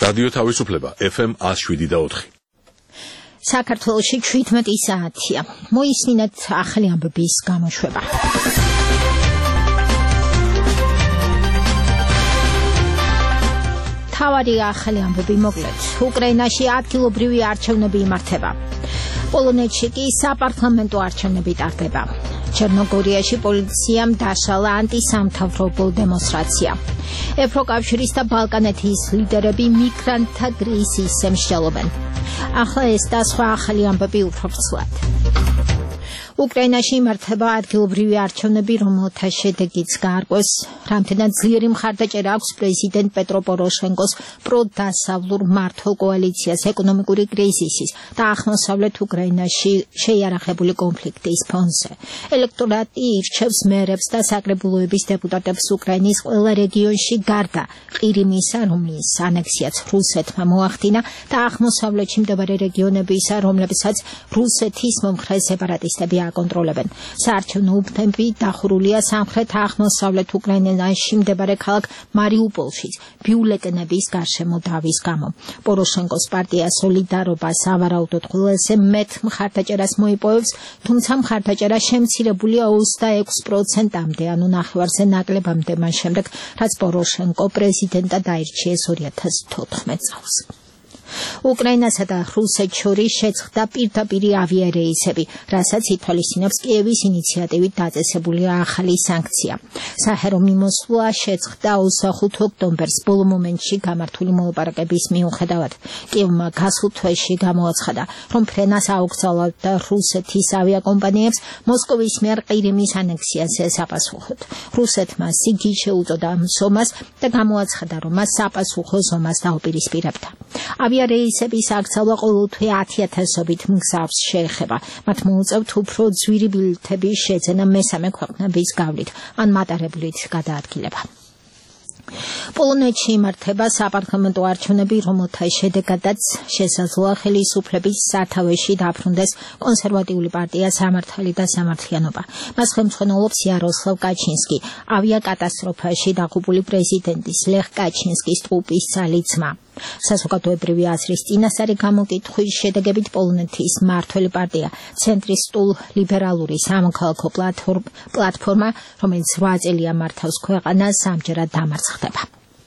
რადიო თავისუფლება FM 107.4. საქართველოში 17 საათია. მოისმინეთ ახალი ამბების გამოშვება. თავარი ახალი ამბები მოკლედ. უკრაინაში ადგილობრივი არჩევნები იმართება. პოლონეთში კი საპარლამენტო არჩევნები ტარდება. ჩერნოგორიაში პოლიციამ დაშალა ანტისამთავრობო დემონსტრაცია. ევროკავშირის და ბალკანეთის ლიდერები მიგრანტთა კრიზისზე მსჯელობენ. ახლა ეს და სხვა ახალი ამბები უფრო ცუდად. უკრაინაში იმართება ადგილობრივი არჩევნები, რომელთა შედეგიც გაარკვევს, რამდენად ძლიერი მხარდაჭერა აქვს პრეზიდენტ პეტრო პოროშენკოს პროდასავლურ მმართველ კოალიციას ეკონომიკური კრიზისის და აღმოსავლეთ უკრაინაში შეიარაღებული კონფლიქტის ფონზე. ელექტორატი ირჩევს მერებს და საკრებულოების დეპუტატებს უკრაინის ყველა რეგიონში გარდა ყირიმისა, რომლის ანექსიაც რუსეთმა მოახდინა და აღმოსავლეთში მდებარე რეგიონებისა, რომლებსაც რუსეთის მომხრე სეპარატისტები აკონტროლებენ. საარჩევნო უბნები დახურულია სამხრეთ-აღმოსავლეთ უკრაინაში მდებარე ქალაქ მარიუპოლშიც ბიულეტენების გარშემო დავის გამო. პოროშენკოს პარტია სოლიდარობა სავარაუდოდ ყველაზე მეტ მხარდაჭერას მოიპოვებს, თუმცა მხარდაჭერა შემცირებულია 26%-მდე, ანუ ნახევარზე ნაკლებამდე მას შემდეგ, რაც პოროშენკო პრეზიდენტად აირჩიეს 2014 წელს. უკრაინასა და რუსეთს შორის შეწყდა პირდაპირი ავიარეისები, რასაც ითვალისწინებს კიევის ინიციატივით დაწესებული ახალი სანქცია. საჰაერო მიმოსვლა შეწყდა 25 ოქტომბერს, ბოლო მომენტში გამართული მოლაპარაკების მიუხედავად. კიევმა გასულ თვეში გამოაცხადა, რომ ფრენას აუგზავნებდა რუსეთის ავიაკომპანიებს მოსკოვის მიერ ყირიმის ანექსიაზე საპასუხოდ. რუსეთმა სიგი შეუწოდა ამ ზომას და გამოაცხადა, რომ მას საპასუხო ზომას დაუპირისპირებდა. ავიარეისების აკრძალვა ყოველთვე 10,000-ობით მგზავრს შეეხება. მათ მოუწევთ უფრო ძვირი ბილეთების შეძენა მესამე ქვეყნების გავლით ან მატარებლით გადაადგილება. პოლონეთში იმართება საპარლამენტო არჩევნები, რომელთა შედეგადაც შესაძლოა ხელისუფლების სათავეში დაბრუნდეს კონსერვატიული პარტია სამართალი და სამართლიანობა. მას ხელმძღვანელობს იაროსლავ კაჩინსკი, ავიაკატასტროფაში დაღუპული პრეზიდენტის ლეხ კაჩინსკის ტყუპის ძალი ძმა. საზოგადოებრივი აზრის წინასწარი გამოკითხვის შედეგებით პოლონეთის მმართველი პარტია ცენტრისტულ ლიბერალური სამოქალაქო პლატფორმა, რომელიც 8 წელია მართავს ქვეყანას, ამჯერად დამარცხდება.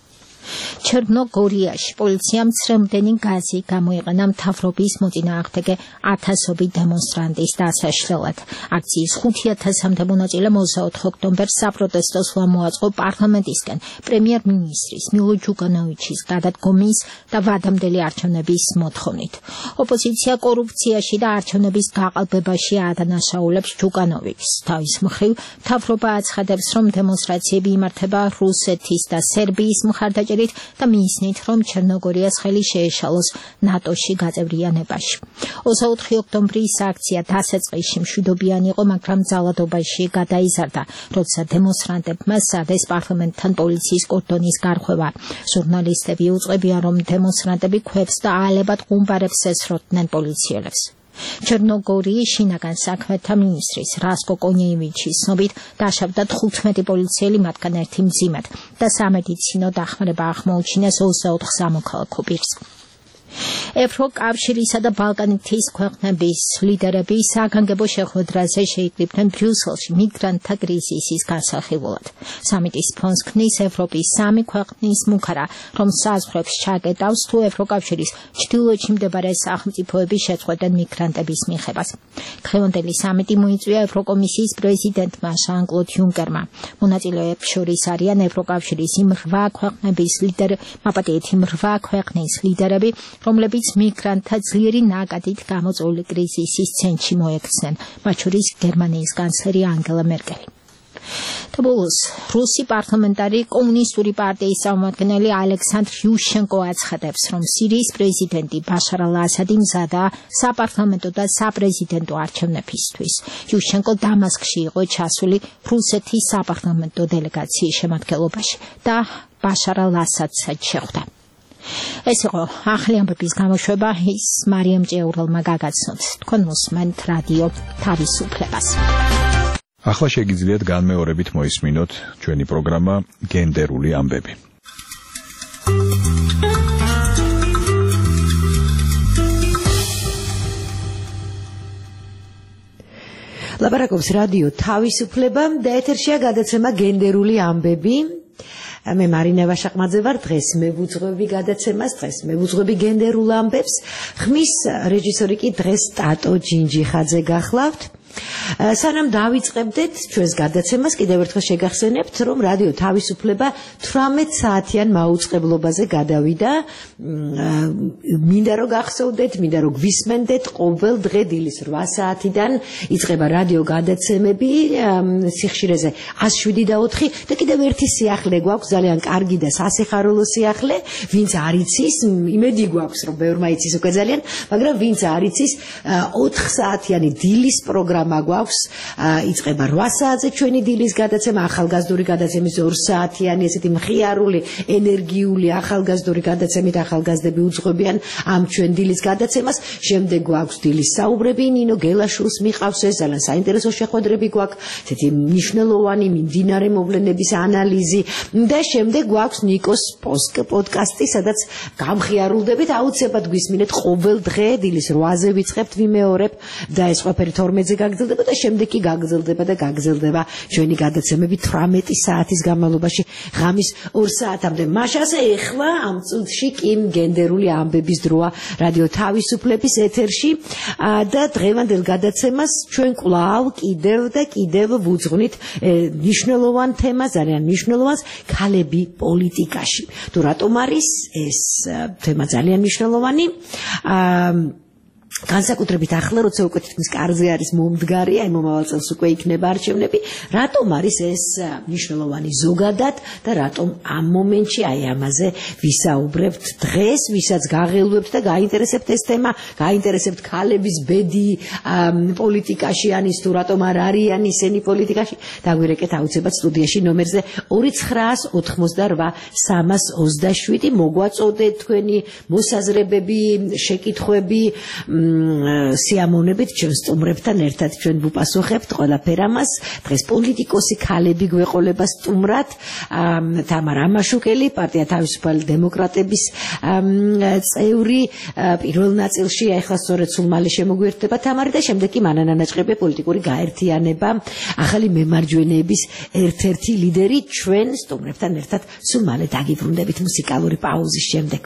ჩერნოგორიაში პოლიციამ ცრემლდენი გაზი გამოიყენა მთავრობის მოწინააღმდეგე 1000-ობით დემონსტრანტის დასაშლელად. აქციის 5,000-მდე მონაწილე 24 ოქტომბერს საპროტესტო სვლა მოაწყო პარლამენტისკენ პრემიერ-მინისტრის მილო ჯუკანოვიჩის გადადგომის და ვადამდელი არჩევნების მოთხოვნით. ოპოზიცია კორუფციაში და არჩევნების გაყალბებაში ადანაშაულებს ჯუკანოვიჩს. თავის მხრივ, მთავრობა აცხადებს, რომ დემონსტრაციები იმართება რუსეთის და სერბიის მხარდაჭერით და მისნით, რომ ჩერნოგორიას ხელი შეეშალოს ნატოში გაწევრიანებაში. 24 ოქტომბრის აქცია დასაწყისში მშვიდობიანი იყო, მაგრამ ძალადობაში გადაიზარდა, როცა დემონსტრანტებმა სცადეს პარლამენტთან პოლიციის კორდონის გარღვევა. ჟურნალისტები უწყებიან, რომ დემონსტრანტები ქვებს და აალებად ყუმბარებს ესროდნენ პოლიციელებს. ჩერნოგორიის შინაგან საქმეთა მინისტრის რასკო კონიევიჩის ცნობით დაშავდა 15 პოლიციელი, მათგან ერთი მძიმედ და სამედიცინო დახმარება აღმოუჩინეს 24 სამოქალაქო პირს. ევროკავშირისა და ბალკანეთის ქვეყნების ლიდერები საგანგებო შეხვედრაზე შეიკრიბნენ ბრიუსელში მიგრანტთა კრიზისის განსახილველად. სამიტის ფონს ქმნის ევროპის 3 ქვეყნის მუქარა, რომ საზღვრებს ჩაკეტავს თუ ევროკავშირის ჩრდილოეთში მდებარე სახელმწიფოები შეწყვეტენ მიგრანტების მიღებას. დღევანდელი სამიტი მოიწვია ევროკომისიის პრეზიდენტმა ჟან-კლოდ იუნკერმა. მონაწილეებს შორის არიან ევროკავშირის იმ 8 ქვეყნების ლიდერები, რომლებიც მიგრანტთა ძლიერი ნაკადით გამოწვეული კრიზისის ცენტრში მოექცნენ, მათ შორის გერმანიის კანცლერი ანგელა მერკელი. და ბოლოს, რუსი პარლამენტარი კომუნისტური პარტიის წარმომადგენელი ალექსანდრ იუშენკო აცხადებს, რომ სირიის პრეზიდენტი ბაშარ ალ-ასადი მზადაა საპარლამენტო და საპრეზიდენტო არჩევნებისთვის. იუშენკო დამასკში იყო ჩასული რუსეთის საპარლამენტო დელეგაციის შემადგენლობაში და ბაშარ ალ-ასადსაც შეხვდა. ეს იყო ახალი ამბების გამოშვება, ის მარიამ ჭეურელმა გაგაცნოთ. თქვენ მოსმენთ რადიო თავისუფლებას. ახლა შეგიძლიათ განმეორებით მოისმინოთ ჩვენი პროგრამა გენდერული ამბები. ლაპარაკობს რადიო თავისუფლება და ეთერშია გადაცემა გენდერული ამბები. მე მარინა ვაშაყმაძე ვარ, დღეს მევუძღვები გადაცემას, დღეს მევუძღვები გენდერულ ამბებს. ხმის რეჟისორი კი დღეს ტატო ჯინჯიხაძე გახლავთ. სანამ დავიწყებდეთ ჩვენს გადაცემას, კიდევ ერთხელ შეგახსენებთ, რომ რადიო თავისუფლება 18 საათიან მაუწყებლობაზე გადავიდა. მინდა რომ გახსოვდეთ, მინდა რომ გვისმენდეთ, ყოველ დღე დილის 8 საათიდან იწყება რადიო გადაცემები სიხშირეზე 107.4 და კიდევ ერთი სიახლე გვაქვს, ძალიან კარგი და სასიხარულო სიახლე, ვინც არ იცის, იმედი გვაქვს, რომ ბევრმა იცის უკვე ძალიან, მაგრამ ვინც არ იცის, 4 საათიანი დილის პროგრამა გვაქვს, იწყება 8 საათზე ჩვენი დილის გადაცემა, ახალგაზრდული გადაცემის 2 საათიანი, ესეთი მხიარული, ენერგიული ახალგაზრდული გადაცემით ახალგაზრდები უძღვებიან ამ ჩვენ დილის გადაცემას. შემდეგ გვაქვს დილის საუბრები, ნინო გელაშვილს მიყავს, ეს ძალიან საინტერესო შეხვედრები გვაქვს, ესეთი მნიშვნელოვანი მიმდინარე მოვლენების ანალიზი და შემდეგ გვაქვს ნიკოს პოდკასტი, სადაც გამხიარულდებით, აუცილებლად გვისმინეთ ყოველ დღე დილის 8-ზე ვიწყებთ, ვიმეორებ და ეს ყველაფერი 12-ზე გაგრძელდება და შემდეგ კი გაგრძელდება ჩვენი გადაცემები 18 საათის განმავლობაში ღამის 2 საათამდე. მაშასე ეხლა ამ წუთში კი გენდერული ამბების დროა რადიო თავისუფლების ეთერში და დღევანდელ გადაცემას ჩვენ კვლავ კიდევ ვუძღვნით მნიშვნელოვან თემას, ძალიან მნიშვნელოვანს, ქალები პოლიტიკაში. თუ რატომ არის ეს თემა ძალიან მნიშვნელოვანი? განსაკუთრებით ახლა, როცა უკვე თითქმის კარზე არის მომდგარი, აი მომავალ წელს უკვე იქნება არჩევნები, რატომ არის ეს მნიშვნელოვანი ზოგადად და რატომ ამ მომენტში აი ამაზე ვისაუბრებთ დღეს, ვისაც გაღელვებთ და გაინტერესებთ ეს თემა, გაინტერესებთ ქალების ბედი პოლიტიკაში, ანის თუ რატომ არ არიან ისინი პოლიტიკაში, დაგვირეკეთ აუცილებლად სტუდიაში ნომერზე 298-327 მოგვაწოდეთ თქვენი მოსაზრებები, შეკითხვები, სიამოვნებით ჩვენ სტუმრებთან ერთად ჩვენ ვუპასუხებთ ყველაფერ ამას. დღეს პოლიტიკოსი ქალები გვეყოლება სტუმრად, თამარ ამაშუკელი, პარტია თავისუფალი დემოკრატების წევრი, პირველ ნაწილში ახლა სწორედ სულ მალე შემოგვიერთდება თამარი და შემდეგ კი მანანა ნაჭყებია, პოლიტიკური გაერთიანება, ახალი მემარჯვენეების ერთ-ერთი ლიდერი. ჩვენ სტუმრებთან ერთად სულ მალე დაგიბრუნდებით მუსიკალური პაუზის შემდეგ.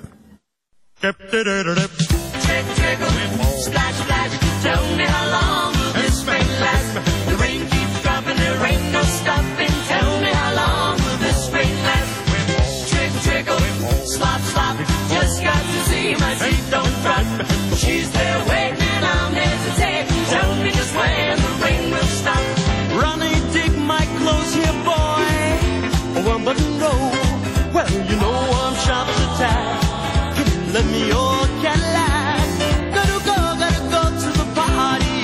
Splash, splash, tell me how long will this rain last? The rain keeps dropping, there ain't no stopping. Tell me how long will this rain last? Trickle, trickle, slop, slop, just got to see my feet don't drop. She's there waiting and I'm hesitating. Tell me just when the rain will stop. Ronnie, dig my clothes here, boy. One button roll. Well, you know I'm sharp as a tack. Let me your Cadillac. Gotta go to the party.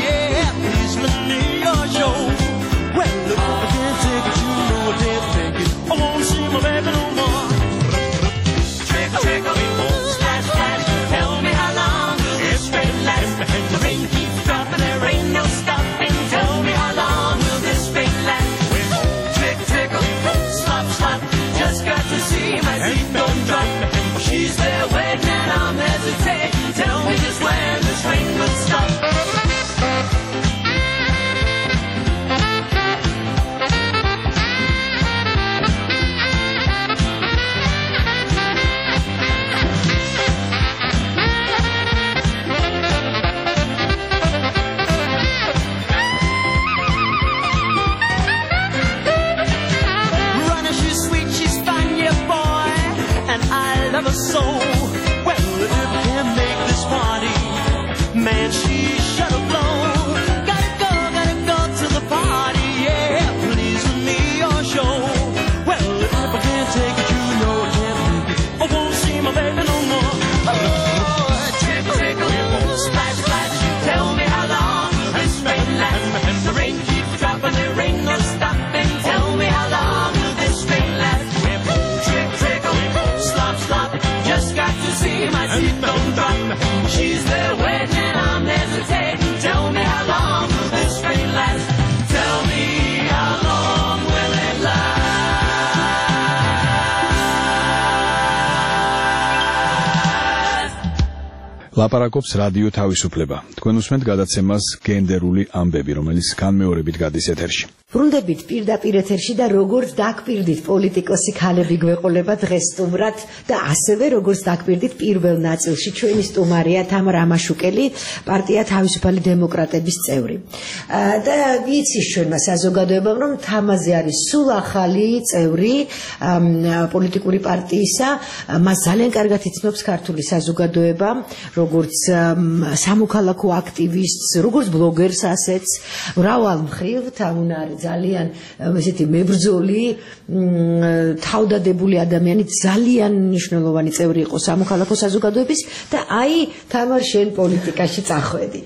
ლაპარაკობს რადიო თავისუფლება. თქვენ უსმენთ გადაცემას გენდერული ამბები, რომელიც განმეორებით გადის ეთერში. ბრუნდებით პირდაპირ ეთერში და როგორც დაგპირდით პოლიტიკოსი ქალები გვეყოლება დღეს სტუმრად და ასევე როგორც დაგპირდით პირველ ნაწილში ჩვენი სტუმარია თამარ ამაშუკელი, პარტია თავისუფალი დემოკრატების წევრი. და ვიცის ჩვენმა საზოგადოებამ, რომ თამაზე არის სულ ახალი წევრი პოლიტიკური პარტიისა, მას ძალიან კარგად იცნობს ქართული საზოგადოება, როგორც სამოქალაქო აქტივისტს, როგორც ბლოგერს, ასეც მრავალ მხრივ თამუნარი ძალიან ესეთი მებრძოლი, თავდადებული ადამიანი, ძალიან მნიშვნელოვანი წევრი იყო სამოქალაქო საზოგადოების და აი თამარ შენ პოლიტიკაში წახვედი.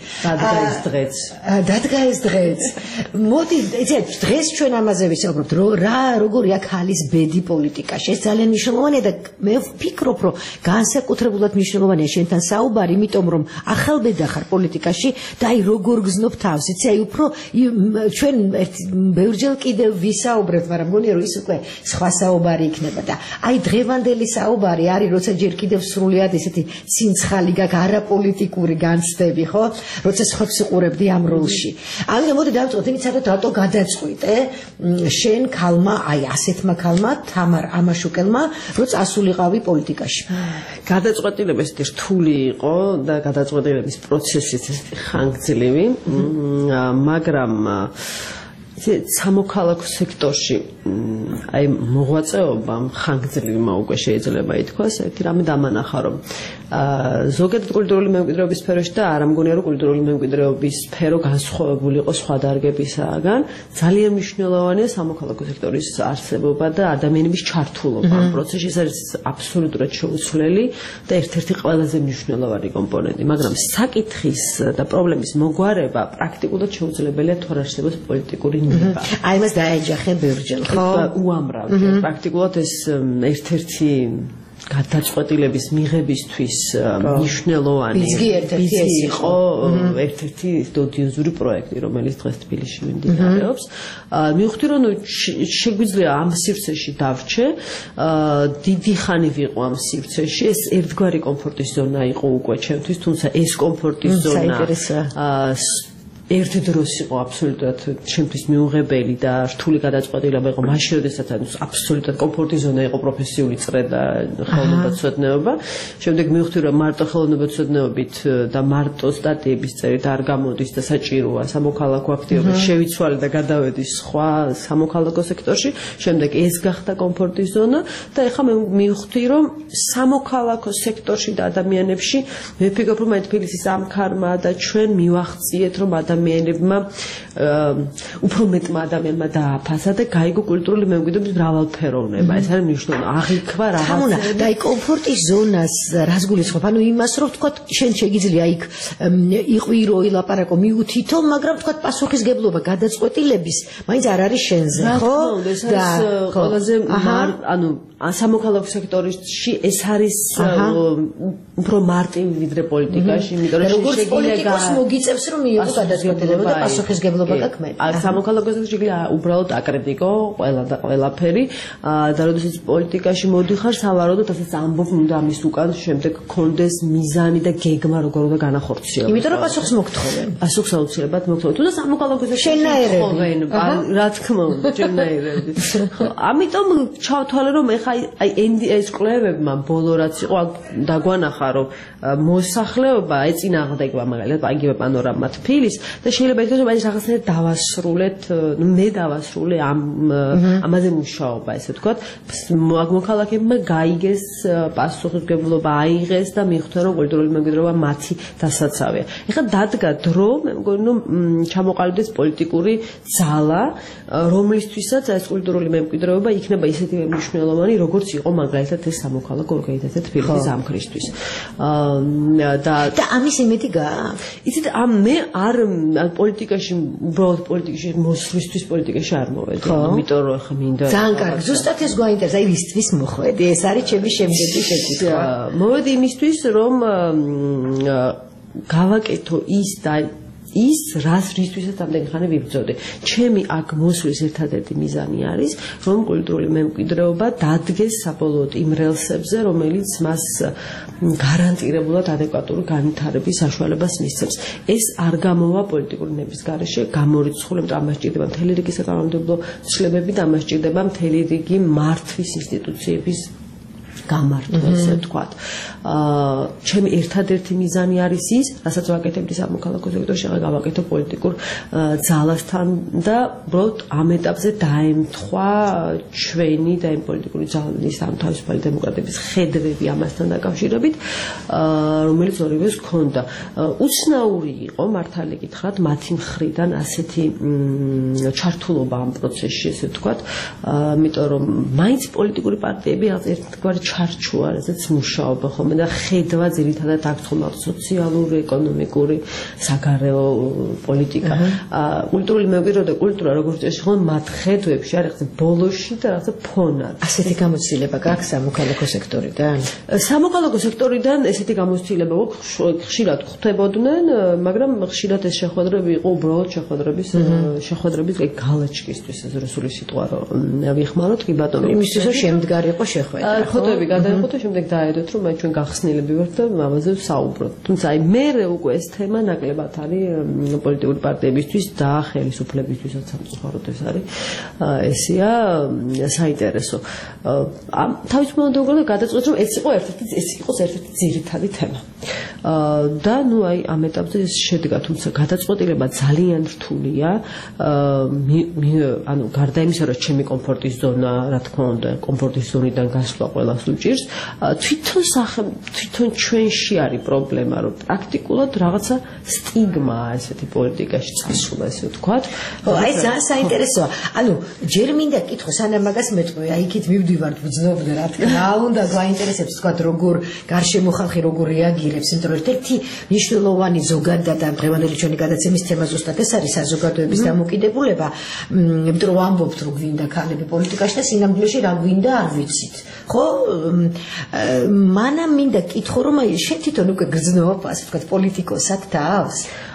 დადგა ეს დღეც. მოდი, დღეს ჩვენ ამაზე ვისაუბრებთ, როგორია ქალის ბედი პოლიტიკაში. ეს ძალიან მნიშვნელოვანია და მე ვფიქრობ, რომ განსაკუთრებულად მნიშვნელოვანია შენთან საუბარი, იმიტომ რომ ახალბედა ხარ პოლიტიკაში და აი როგორ გზნობ თავს, იცი, აი უფრო ჩვენ ბევრჯერ კიდევ ვისაუბრებთ, მაგრამ მგონია რომ ის უკვე სხვა საუბარი იქნება და აი დღევანდელი საუბარი არის, როცა ჯერ კიდევ სრულიად ესეთი ცინცხალი გაქვს, არაპოლიტიკური განცდები, ხო? როცა სხვებს უყურებდი ამ როლში. ამიტომ მოდი დავწყოთ, იმით სადაც რატო გადაწყვიტე შენ ქალმა, აი ასეთმა ქალმა, თამარ ამაშუკელმა, რომ წასულიყავი პოლიტიკაში. გადაწყვეტილება ესეთი რთული იყო და გადაწყვეტილების პროცესიც ესეთი ხანგრძლივი, მაგრამ სამოქალაქო სექტორში აი მოღვაწეობა ხანგრძლივი უკვე შეიძლება ითქვას, ერთი რამე დამანახა, რომ ზოგადად კულტურული მემკვიდრეობის სფეროში და არ ამგონია რომ კულტურული მემკვიდრეობის სფერო განსხვავებული იყო სხვა დარგებისაგან, ძალიან მნიშვნელოვანია სამოქალაქო სექტორის არსებობა და ადამიანების ჩართულობა ამ პროცესში, ეს არის აბსოლუტურად შეუცვლელი და ერთ-ერთი ყველაზე მნიშვნელოვანი კომპონენტი, მაგრამ საკითხის და პრობლემის მოგვარება პრაქტიკულად შეუძლებელია თუ არ არსებობს პოლიტიკური ნება. აი მას დაეჯახე ბევრჯერ, ხო? უამრავ. პრაქტიკულად ეს ერთ-ერთი გადაწყვეტილების მიღებისთვის მნიშვნელოვანი იყო ერთ-ერთი დოდიოზური პროექტი, რომელიც დღეს თბილისში მიმდინარეობს. მივხვდი, რომ შეგვიძლია ამ სივრცეში დავრჩე, დიდი ხანი ვიყო ამ სივრცეში, ეს ერთგვარი კომფორტის ზონა იყო უკვე ჩემთვის, თუმცა ეს კომფორტის ზონა ერთ დროს იყო აბსოლუტურად ჩემთვის მიუღებელი და რთული გადაწყვეტილება იყო მაშინ, როდესაც აბსოლუტურად კომფორტის ზონა იყო პროფესიული წრე და ხელოვნებაცოდნეობა. შემდეგ მივხვდი, რომ მარტო ხელოვნებაცოდნეობით და მარტო სტატიების წერით არ გამოდის და საჭიროა სამოქალაქო აქტივობა შევიცვალე და გადავედი სხვა სამოქალაქო სექტორში. შემდეგ ეს გახდა კომფორტის ზონა და ეხლა მე მივხვდი, რომ სამოქალაქო სექტორში და ადამიანებში მე ვფიქრობ, რომ აი თბილისის ამ ქარმა და ჩვენ მივახციეთ, რომ ადამიანებმა უფრო მეტმა ადამიანმა დააფასა და გაიგო კულტურული მემკვიდრეობის მრავალფეროვნება. ეს არის მნიშვნელოვანი. აღიქვა რაღაცა და აი კომფორტის ზონას რას გულისხმობ? ანუ იმას, რომ თქვა შენ შეგიძლია იქ იყვირო, ილაპარაკო, მიუთითო, მაგრამ თქვა პასუხისგებლობა გადაწყვეტილების მაინც არ არის შენზე, ხო? და ყველაზე ანუ სამოქალაქო სექტორში ეს არის უფრო მარტივი ვიდრე პოლიტიკაში, იმიტომ რომ როგორც პოლიტიკოს მოგიწევს რომ მიიღო გადაწყვეტილება და პასუხისგებლობა გაქვს მე. სამოქალაქო სექტორში უბრალოდ აკრიტიკო ყველა და ყველაფერი და როდესაც პოლიტიკაში მოდიხარ, სავარაუდოდ ასეც ამბობ უნდა ამის უკან შემდეგ კონდეს მიზანი და გეგმა როგორ უნდა განახორციელოს. იმიტომ რომ პასუხს მოგთხოვენ. პასუხს აუცილებლად მოგთხოვენ. თუ და სამოქალაქო სექტორში რა თქმა უნდა, ჩემნაირები. ამიტომ ჩავთვალე რომ ეხა აი ეს კვლევებმა ბოლო რაც იყო დაგვანახა, რომ მოსახლეობა ეწინააღმდეგება მაგალითად იგივე პანორამა თბილის და შეიძლება ითქვას, რომ აი რაღაცნაირად დავასრულეთ, მე დავასრულე ამაზე მუშაობა, ესე ვთქვათ, მოქალაქეებმა გაიგეს პასუხისმგებლობა, აიღეს და მიხვდნენ, რომ კულტურული მემკვიდრეობა მათი დასაცავია. ეხლა დადგა დრო, მე მგონი, რომ ჩამოყალიბდეს პოლიტიკური ძალა, რომლისთვისაც ეს კულტურული მემკვიდრეობა იქნება ისეთივე მნიშვნელოვანი, როგორც იყო მაგალითად ეს სამოქალაქო ორგანიზაცია თბილისის ამქრისთვის. და ამის იმედი გააქვს. იცით, მე არ პოლიტიკაში, უბრალოდ პოლიტიკაში მოსვლისთვის პოლიტიკაში არ მოვედი. იმიტომ რომ ხა მინდა ძალიან კარგი. ზუსტად ეს გვაინტერესებს, აი ვისთვის მოხვედი. ეს არის ჩემი შემდეგი შეკითხვა. მოვედი იმისთვის, რომ გავაკეთო ის და ის რისთვისაც ამდენი ხანი ვიბრძოდი. ჩემი აქ მოსვლის ერთადერთი მიზანი არის, რომ კულტურული მემკვიდრეობა დადგეს საბოლოოდ იმ რელსებზე, რომელიც მას გარანტირებულად ადეკვატური განვითარების საშუალებას მისცემს. ეს არ გამოვა პოლიტიკური ნების გარეშე, გამორიცხული, იმიტომ ამას ჭირდება მთელი რიგი საკანონმდებლო ცვლილებები და ამას ჭირდება მთელი რიგი მართვის ინსტიტუციების გამართვა, ესე ვთქვათ. ჩემი ერთადერთი მიზანი არის ის, რასაც ვაკეთებდი სამოქალაქო სექტორში, გავაკეთო პოლიტიკურ ძალასთან და უბრალოდ ამ ეტაპზე დაემთხვა ჩვენი და იმ პოლიტიკური ძალის ამ თავისუფალი დემოკრატების ხედვები ამასთან დაკავშირებით, რომელიც ორივეს ჰქონდა. უცნაური იყო, მართალი გითხრათ, მათი მხრიდან ასეთი ჩართულობა ამ პროცესში, ესე ვთქვათ, იმიტომ რომ მაინც პოლიტიკური პარტიები ერთგვარი ჩარჩოა, რასაც მუშაობა ხოლმე და ხედვა ძირითადად აქვს ხოლმე სოციალური, ეკონომიკური, საგარეო პოლიტიკა. კულტურული მემკვიდრეობა და კულტურა როგორც წესი ხოლმე მათ ხედვებში არის რაღაც ბოლოში და რაღაც ფონად. ასეთი გამოცდილება გაქვს სამოქალაქო სექტორიდან? სამოქალაქო სექტორიდან ესეთი გამოცდილება ხშირად ხდებოდნენ, მაგრამ ხშირად ეს შეხვედრები იყო უბრალოდ შეხვედრების გალაჩკისთვის, ეს რუსული სიტყვა რომ ვიხმაროთ, კი ბატონო. იმისთვის რომ შემდგარი იყო შეხვედრა. ფოტოები გადაიღო და შემდეგ დაედოთ რომ აი ჩვენ გახსნილები ვართ და ამაზე ვსაუბროთ. თუმცა აი მე უკვე ეს თემა ნაკლებად არის პოლიტიკური პარტიებისთვის და ხელისუფლებისთვისაც სამწუხაროდ ეს არის ესია საინტერესო. თავისუფლად უგულე გადაწყვეტ რომ ეს იყოს ერთ-ერთი ძირითადი თემა. და ნუ აი ამ ეტაპზე ეს შედგა, თუმცა გადაწყვეტილება ძალიან რთულია. ანუ გარდა იმისა რომ ჩემი კომფორტის ზონა, რა თქმა უნდა, კომფორტის ზონიდან გასვლა ყველას უჭირს, თვითონ ჩვენში არის პრობლემა, რომ პრაქტიკულად რაღაცა სტიგმაა ესეთი პოლიტიკაში წასვლა, ესე ვთქვათ. აი ძალიან საინტერესოა. ანუ ჯერ მინდა კითხო, სანამ მაგას მეტყვი, აი იქით მივდივართ ვძნობდე, რა თქმა უნდა, გვაინტერესებს ვთქვათ, როგორ გარშემო ხალხი როგორ რეაგირებს, იმიტომ რომ ერთ-ერთი მნიშვნელოვანი ზოგადად და დღევანდელი ჩვენი გადაცემის თემა ზუსტად ეს არის საზოგადოების დამოკიდებულება, იმიტომ რომ ვამბობთ, რომ გვინდა ქალები პოლიტიკაში და სინამდვილეში რა გვინდა არ ვიცით. ხო, მანამ მინდა კითხო, რომ აი შენ თვითონ უკვე გრძნობ, ასე ვთქვათ, პოლიტიკოსად თავს?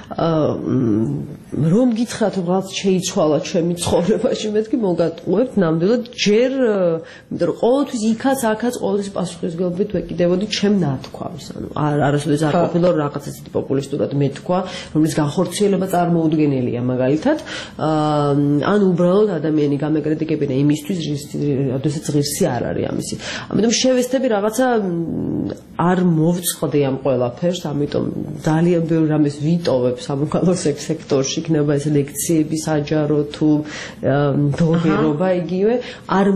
რომ გითხრათ რომ რაღაც შეიცვალა ჩემი ცხოვრებაში, მე თქი მოგატყუებთ ნამდვილად ჯერ, იმიტომ რომ ყოველთვის იქაც აქაც ყოველთვის პასუხისმგებლობით ვეკიდებოდი ჩემ ნათქვამს. ანუ არასოდეს არ ყოფილა რომ რაღაც ისეთი პოპულისტურად მეთქვა, რომელიც განხორციელება წარმოუდგენელია მაგალითად, ან უბრალოდ ადამიანი გამეკრიტიკებინა იმისთვის, როდესაც ღირსი არ არის ამისი. ამიტომ შევესწრები რაღაცა არ მოვწყდი ამ ყველაფერს, ამიტომ ძალიან ბევრ რამეს ვიტოვებ სამოქალაქო სექტორში, იქნება ეს ლექციები საჯარო თუ ბლოგერობა იგივე, არ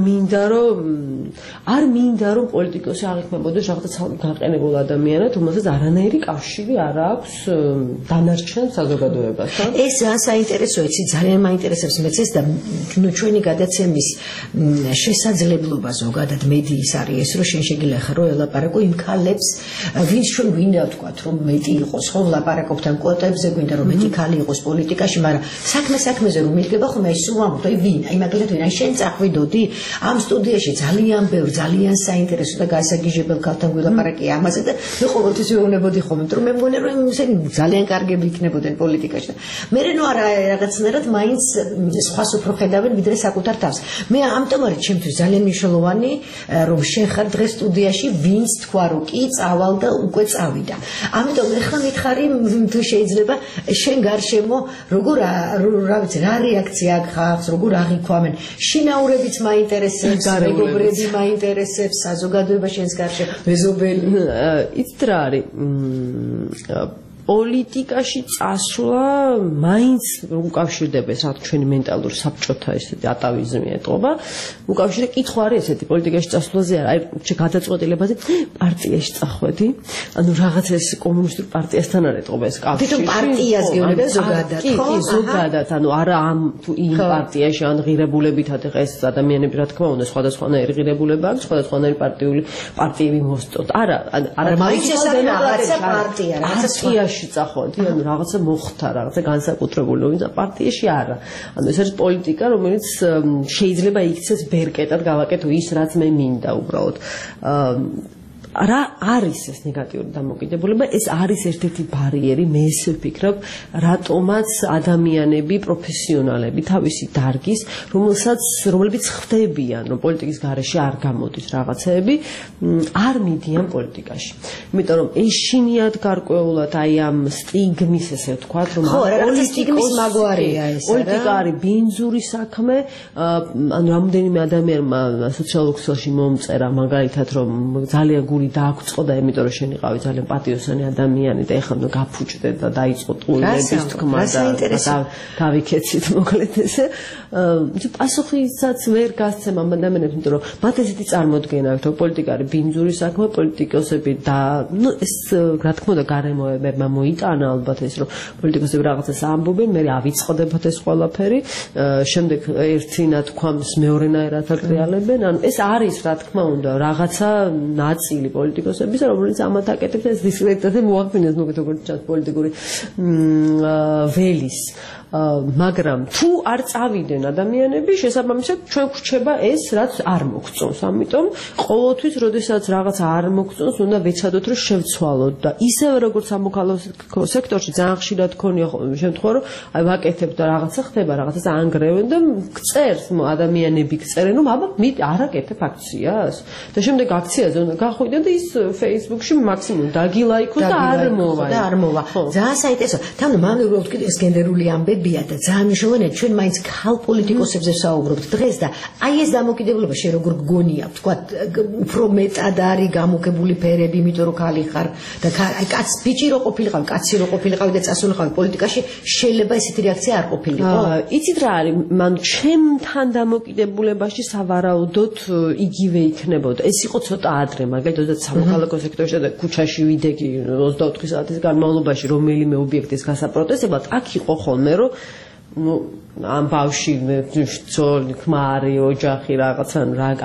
მინდა რომ პოლიტიკოსი აღიქმებოდეს რაღაცა გაყენებულ ადამიანად, რომელსაც არანაირი კავშირი არ აქვს დანარჩენ საზოგადოებასთან. ეს ძალიან საინტერესოა, იცი, ძალიან მაინტერესებს მეც ეს და ჩვენი გადაცემის შესაძლებლობა ზოგადად მედიის არის ეს, რომ შენ შეგიძლია ხარო ელაპარაკო იმ ქალებს, ვინც ჩვენ გვინდა ვთქვათ, რომ მეტი იყოს, ხო, ლაპარაკობთ ამ კვოტებზე, გვინდა რომ მეტი ქალი იყოს პოლიტიკაში, მაგრამ საქმეზე რომ მიდგება ხომ აი სულ ამბობთ, აი ვინ, აი მაგალითად ვინ, აი შენ წახვიდოდი ამ სტუდიაში ძალიან ბევრ, ძალიან საინტერესო და გასაგიჟებელ ქალთან გვილაპარაკია ამაზე და მე ყოველთვის ვეუბნებოდი ხომ, რომ მე მგონი რომ ისინი ძალიან კარგები იქნებოდნენ პოლიტიკაში. მე ნუ არა რაღაცნაირად მაინც სხვას უფრო ხედავენ ვიდრე საკუთარ თავს. მე ამიტომ არის ჩემთვის ძალიან მნიშვნელოვანი რომ შენ ხარ დღეს სტუდიაში, ვინც თქვა რომ კი წავალ და უკვე წავიდა. ამიტომ ეხლა მითხარი თუ შეიძლება შენ გარშემო როგორ რა ვიცი რა რეაქცია აქვს ხალხს, როგორ აღიქვამენ. შინაურებიც მაინტერესებს, მეგობრები მაინტერესებს, საზოგადოება შენს გარშემო, მეზობელი. იცით რა არის? პოლიტიკაში წასვლა მაინც უკავშირდება ეს რა ჩვენი მენტალური საბჭოთა ესეთი ატავიზმი ეტყობა. უკავშირდება კითხვა არის ესეთი პოლიტიკაში წასვლაზე არა, აი გადაწყვეტილებაზე პარტიაში წახვედი, ანუ რაღაც ეს კომუნისტურ პარტიასთან არ ეტყობა ეს კავშირი. თვითონ პარტიას გეუბნები ზოგადად, ხო? კი, ზოგადად, ანუ არა ამ თუ იმ პარტიაში ან ღირებულებითად ეს ადამიანები რა თქმა უნდა სხვადასხვანაირი ღირებულება აქვს, სხვადასხვანაირი პარტიები მოსწოთ. არა, მაინც ეს არის რაღაცა პარტია, რაღაცა წახვედი, ანუ რაღაცა მოხდა, რაღაცა განსაკუთრებული, ვინც პარტიაში არა. ანუ ეს არის პოლიტიკა, რომელიც შეიძლება იქცეს ბერკეტად გავაკეთო ის, რაც მე მინდა უბრალოდ. რა არის ეს ნეგატიური დამოკიდებულება? ეს არის ერთ-ერთი ბარიერი, მე ესე ვფიქრობ, რატომაც ადამიანები, პროფესიონალები თავისი დარგის, რომლებიც ხდებიან, რომ პოლიტიკის გარეშე არ გამოდის რაღაცეები, არ მიდიან პოლიტიკაში. იმიტომ რომ ეშინიათ გარკვეულად აი ამ სტიგმის ესე ვთქვათ, რომ პოლიტიკის მაგვარია ეს რა. პოლიტიკა არის ბინძური საქმე, ანუ რამდენიმე ადამიანმა სოციალურ ქსელში მომწერა მაგალითად, რომ ძალიან გული დააგვწყდა, იმიტომ რომ შენ იყავი ძალიან პატიოსანი ადამიანი და ეხლა გაფუჭდე და დაიწყო ტყუილების თქმა და გავიქეცით მოკლედ ესე. პასუხისაც ვერ გასცემ ამ ადამიანებს, იმიტომ რომ მათ ესეთი წარმოდგენა აქვს, რომ პოლიტიკა არის ბინძური საქმე, პოლიტიკოსები და ეს რა თქმა უნდა გარემოებებმა მოიტანა ალბათ ეს, რომ პოლიტიკოსები რაღაცას ამბობენ, მე ავიწყდებათ ეს ყველაფერი, შემდეგ ერთი ნათქვამს მეორენაირად აკრიალებენ, ანუ ეს არის რა თქმა უნდა რაღაცა ნაწილი პოლიტიკოსების, რომელიც ამათ აკეთებს ეს დისკრედიტაციას მოახდინეს როგორც ჩანს პოლიტიკური ველის. მაგრამ თუ არ წავიდნენ ადამიანები, შესაბამისად ჩვენ გვრჩება ეს, რაც არ მოგწონს. ამიტომ ყოველთვის, როდესაც რაღაცა არ მოგწონს, უნდა ვეცადოთ, რომ შევცვალოთ და ისევე როგორც სამოქალაქო სექტორში ძალიან ხშირად ქონია შემთხვევა, რომ აი ვაკეთებ და რაღაცა ხდება, რაღაცას ანგრევენ და გწერს ადამიანები გწერენ, რომ აბა არაკეთებ აქციას და შემდეგ აქციაზე უნდა გახვიდე და ის Facebook-ში მაქსიმუმ დაგილაიქოს და არ მოვა. ძალიან საინტერესო. თან მან უბრალოდ კიდე ეს გენდერული ამბები და ძალიან მნიშვნელოვანია, ჩვენ მაინც ქალ პოლიტიკოსებზე ვსაუბრობთ დღეს და აი ეს დამოკიდებულება შენ როგორ გგონია, თქვა უფრო მეტად არის გამოგებული ფერები, იმიტომ რომ ქალი ხარ და აი კაც ბიჭი რო ყოფილიყავი, კაცი რო ყოფილიყავი და წასულიყავი პოლიტიკაში, შეიძლება ესეთი რეაქცია არ ყოფილიყო. იცით რა არის, მან ჩემთან დამოკიდებულებაში სავარაუდოდ იგივე იქნებოდა. ეს იყო ცოტა ადრე, მაგალითად სამოქალაქო სექტორში და ქუჩაში ვიდეგი 24 საათის განმავლობაში რომელიმე ობიექტის გასაპროტესტებად, აქ იყო ხოლმე რომ ამ ბავში ძოლი, ქმარი, ოჯახი რაღაცა